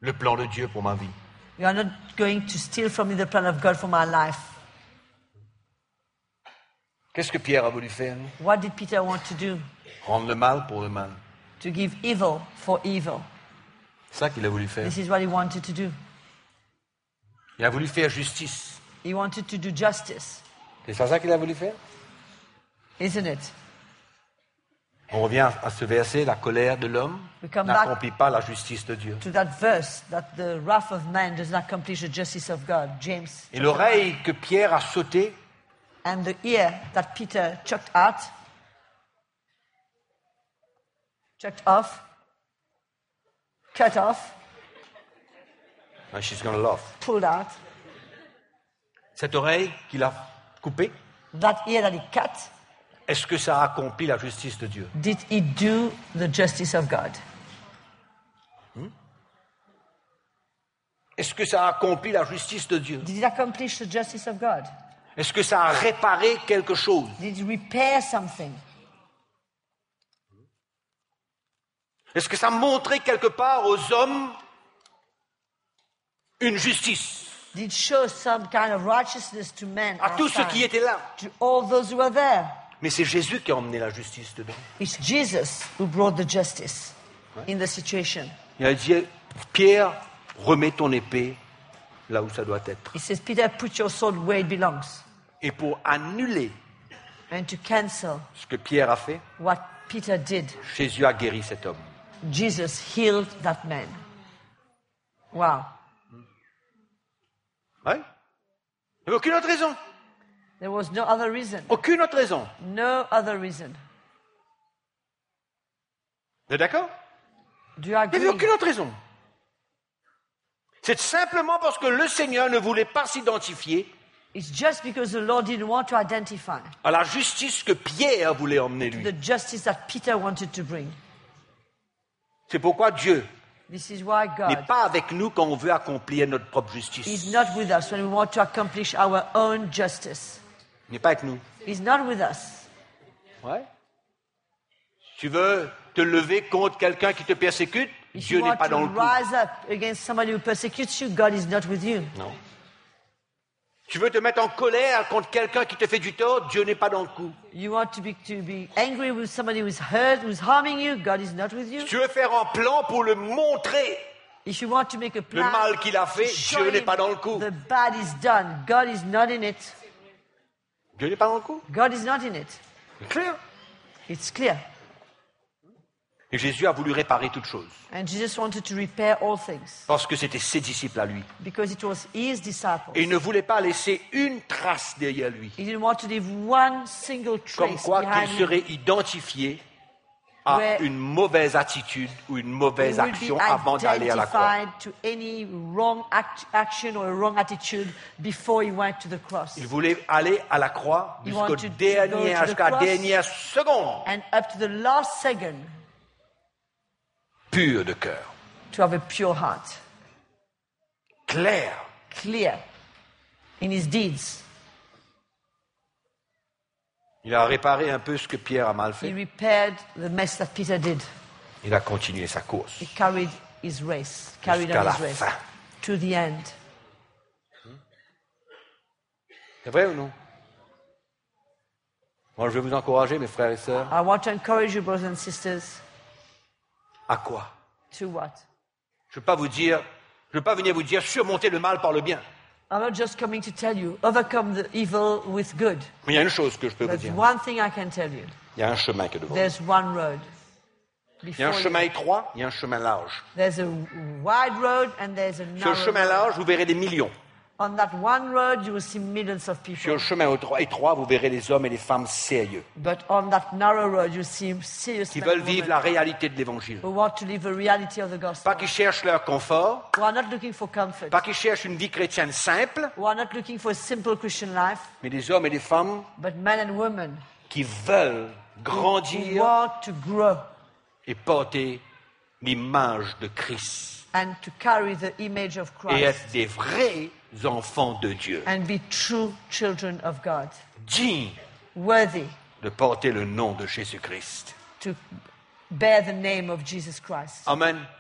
le plan de Dieu pour ma vie. We are not going to steal from you the plan of God for my life. Qu'est-ce que Pierre a voulu faire? What did Peter want to do? Rendre le mal pour le mal. To give evil for evil. C'est ça qu'il a voulu faire. This is what he wanted to do. Il a voulu faire justice. He wanted to do justice, C'est ça qu'il a voulu faire? isn't it? On revient à ce verset, la colère de l'homme We come n'accomplit pas la justice de Dieu. To that verse, that the wrath of man does not accomplish the justice of God. James. Et l'oreille que Pierre a sautée, And the ear that Peter chucked out, chucked off, cut off, and she's gonna laugh. pulled out, Cette oreille qu'il a coupée, that ear that he cut, est-ce que ça a accompli la justice de Dieu? did he do the justice of God? Est-ce que ça a accompli la justice de Dieu? Did it accomplish the justice of God? Est-ce que ça a réparé quelque chose? Did it repair something? Est-ce que ça a montré quelque part aux hommes une justice? Did it show some kind of righteousness to men? À tous ceux qui étaient là. To all those who were there. Mais c'est Jésus qui a emmené la justice dedans. It's Jesus who brought the justice in the situation. Il a dit, Pierre, remets ton épée là où ça doit être. He says, Peter, put your sword where it belongs. Et pour annuler And to cancel ce que Pierre a fait, what Peter did, Jésus a guéri cet homme. Jesus healed that man. Wow. Oui. Il n'y avait aucune autre raison. There was no other reason. Aucune autre raison. No other reason. Vous êtes d'accord? Do you Il n'y avait agree? aucune autre raison. C'est simplement parce que le Seigneur ne voulait pas s'identifier It's just because the Lord didn't want to identify à la justice que Pierre voulait emmener lui. the justice that Peter wanted to bring. C'est pourquoi Dieu This is why n'est God pas avec nous quand on veut accomplir notre propre justice. is not with us when we want to accomplish our own justice. Il n'est pas avec nous. He's not with us. Ouais. Tu veux te lever contre quelqu'un qui te persécute, If Dieu you n'est want pas dans to le coup. rise up against somebody who persecutes you, God is not with you. Non. Tu veux te mettre en colère contre quelqu'un qui te fait du tort, Dieu n'est pas dans le coup. You want to be, to be angry with somebody who's hurt, who's harming you, God is not with you. Si tu veux faire un plan pour le montrer, If you want to make a plan, le mal qu'il a fait, to show Dieu n'est him pas dans le coup. the bad is done. God is not in it. Dieu n'est pas dans le coup. God is not in it. C'est clair. It's clear. Et Jésus a voulu réparer toutes choses. And Jesus wanted to repair all things Parce que c'était ses disciples à lui. because it was his disciples. Et il ne voulait pas laisser une trace derrière lui. He didn't want to leave one single Comme trace quoi behind qu'il him. serait identifié à Where une mauvaise attitude ou une He mauvaise will be action avant d'aller à la croix. identified to any wrong act, action or a wrong attitude before he went to the cross. Il voulait aller à la croix He jusqu'au wanted to dernier, go to the jusqu'à la cross. dernière seconde, And up to the last second, pur de cœur, to have a pure heart, clair. clear in his deeds. Il a réparé un peu ce que Pierre a mal He fait. repaired the mess that Peter did. Il a continué sa course He carried his race, carried jusqu'à on la his race fin. to the end. C'est vrai ou non? Moi, je vais vous encourager, mes frères et sœurs. I want to encourage you, brothers and sisters, À quoi? to what? Je ne veux pas vous dire, je veux pas venir vous dire surmonter le mal par le bien. I'm not just coming to tell you, overcome the evil with good. Mais il y a une chose que je peux vous There's dire. one thing I can tell you. Il y a un chemin que devant vous. There's one road. Il y a un Before chemin you. étroit, il y a un chemin large. There's a wide road and there's a Sur le narrow chemin road. large, vous verrez des millions. On that one road, you will see millions of Sur people. le chemin étroit- étroit, vous verrez des hommes et des femmes sérieux But on that narrow road, you see serious qui men veulent and vivre women la réalité de l'Évangile. who want to live the reality of the gospel. Pas qui cherchent leur confort, Who are not looking for comfort. pas qui cherchent une vie chrétienne simple, Who are not looking for a simple Christian life. mais des hommes et des femmes But men and women qui veulent who grandir want to grow et porter l'image de Christ and to carry the image of et Christ être des vrais enfants de Dieu, and be true children of God, dignes worthy de porter le nom de Jésus-Christ. to bear the name of Jesus Christ. Amen.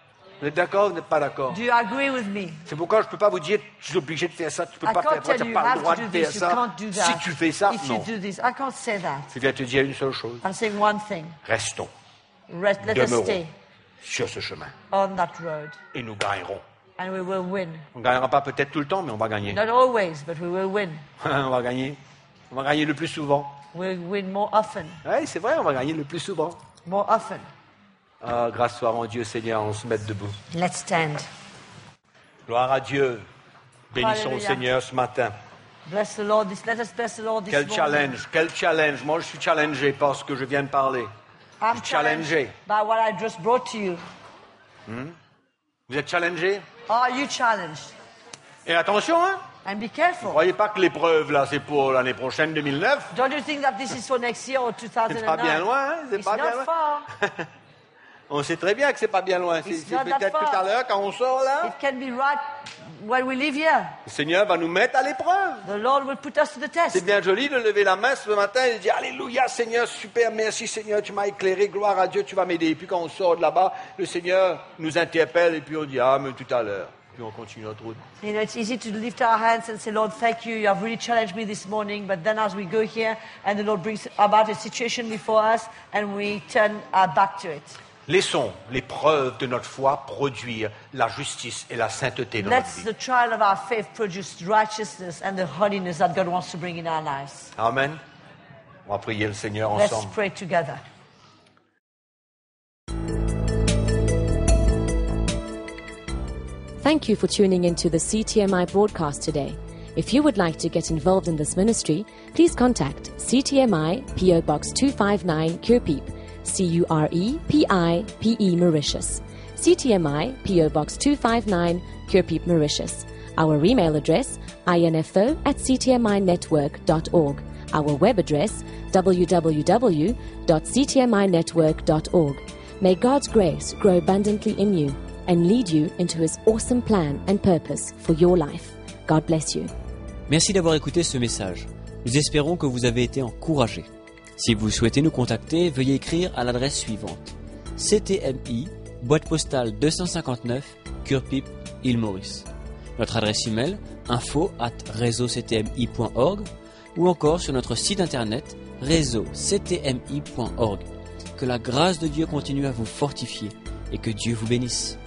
Vous êtes d'accord ou vous n'êtes pas d'accord? Do you agree with me? C'est pourquoi je ne peux pas vous dire tu es obligé de faire ça, tu ne peux I pas can't faire ça, tell tu you n'as you pas le have droit to de do faire this, you ça. can't do that. Si tu fais ça, If non. you do this, I can't say that. Je viens te dire une seule chose. I'm saying one thing. Restons Rest, let us Demeurons. stay sur ce chemin on that road, et nous gagnerons. and we will win. On ne gagnera pas peut-être tout le temps, mais on va gagner. Not always, but we will win. On va gagner. On va gagner le plus souvent. We'll win more often, Oui, c'est vrai, on va gagner le plus souvent. more often. Ah, grâce soit en Dieu, Seigneur, on se met debout. Let's stand. Gloire à Dieu. Bénissons le Alléluia. Seigneur ce matin. Bless the Lord. This, let us bless the Lord this Quel morning. challenge, quel challenge. Moi, je suis challengé par ce que je viens de parler. I'm challenged. challenged by what I just brought to you. Vous êtes challengé? Are you challenged? Et attention, hein? And be Ne careful. croyez pas que l'épreuve, là, c'est pour l'année prochaine, deux mille neuf. Don't you think that this is for next year or two thousand C'est nine? pas bien loin, hein? C'est It's pas not bien loin. far. On sait très bien que c'est pas bien loin. C'est It's c'est not that peut-être far. tout à l'heure, quand on sort là, It can be right when we live here. le Seigneur va nous mettre à l'épreuve. The Lord will put us to the C'est test. bien joli de lever la main ce matin et de dire Alléluia Seigneur, super, merci Seigneur, tu m'as éclairé, gloire à Dieu, tu vas m'aider. Et puis quand on sort de là-bas, le Seigneur nous interpelle et puis on dit ah mais tout à l'heure. Puis on continue notre route. You know, it's easy to lift our hands and say, Lord, thank you. You have really challenged me this morning. But then as we go here and the Lord brings about a situation before us and we turn our back to it. Laissons les preuves de notre foi produire la justice et la sainteté dans notre Let vie. the trial of our faith produce righteousness and the holiness that God wants to bring in our lives. Amen. On va prier le Seigneur Let's ensemble. pray together. Thank you for tuning into the C T M I broadcast today. If you would like to get involved in this ministry, please contact C T M I P O Box two five nine Curepipe, C U R E P I P E Mauritius. C T M I P O Box two five nine Curepipe, Mauritius. Our email address info at c t m i network dot org. Our web address w w w dot c t m i network dot org. May God's grace grow abundantly in you and lead you into His awesome plan and purpose for your life. God bless you. Merci d'avoir écouté ce message. Nous espérons que vous avez été encouragés. Si vous souhaitez nous contacter, veuillez écrire à l'adresse suivante: C T M I, boîte postale deux cent cinquante-neuf, Curepipe, île Maurice. Notre adresse email info arobase réseau c t m i point org ou encore sur notre site internet réseau c t m i point org. Que la grâce de Dieu continue à vous fortifier et que Dieu vous bénisse.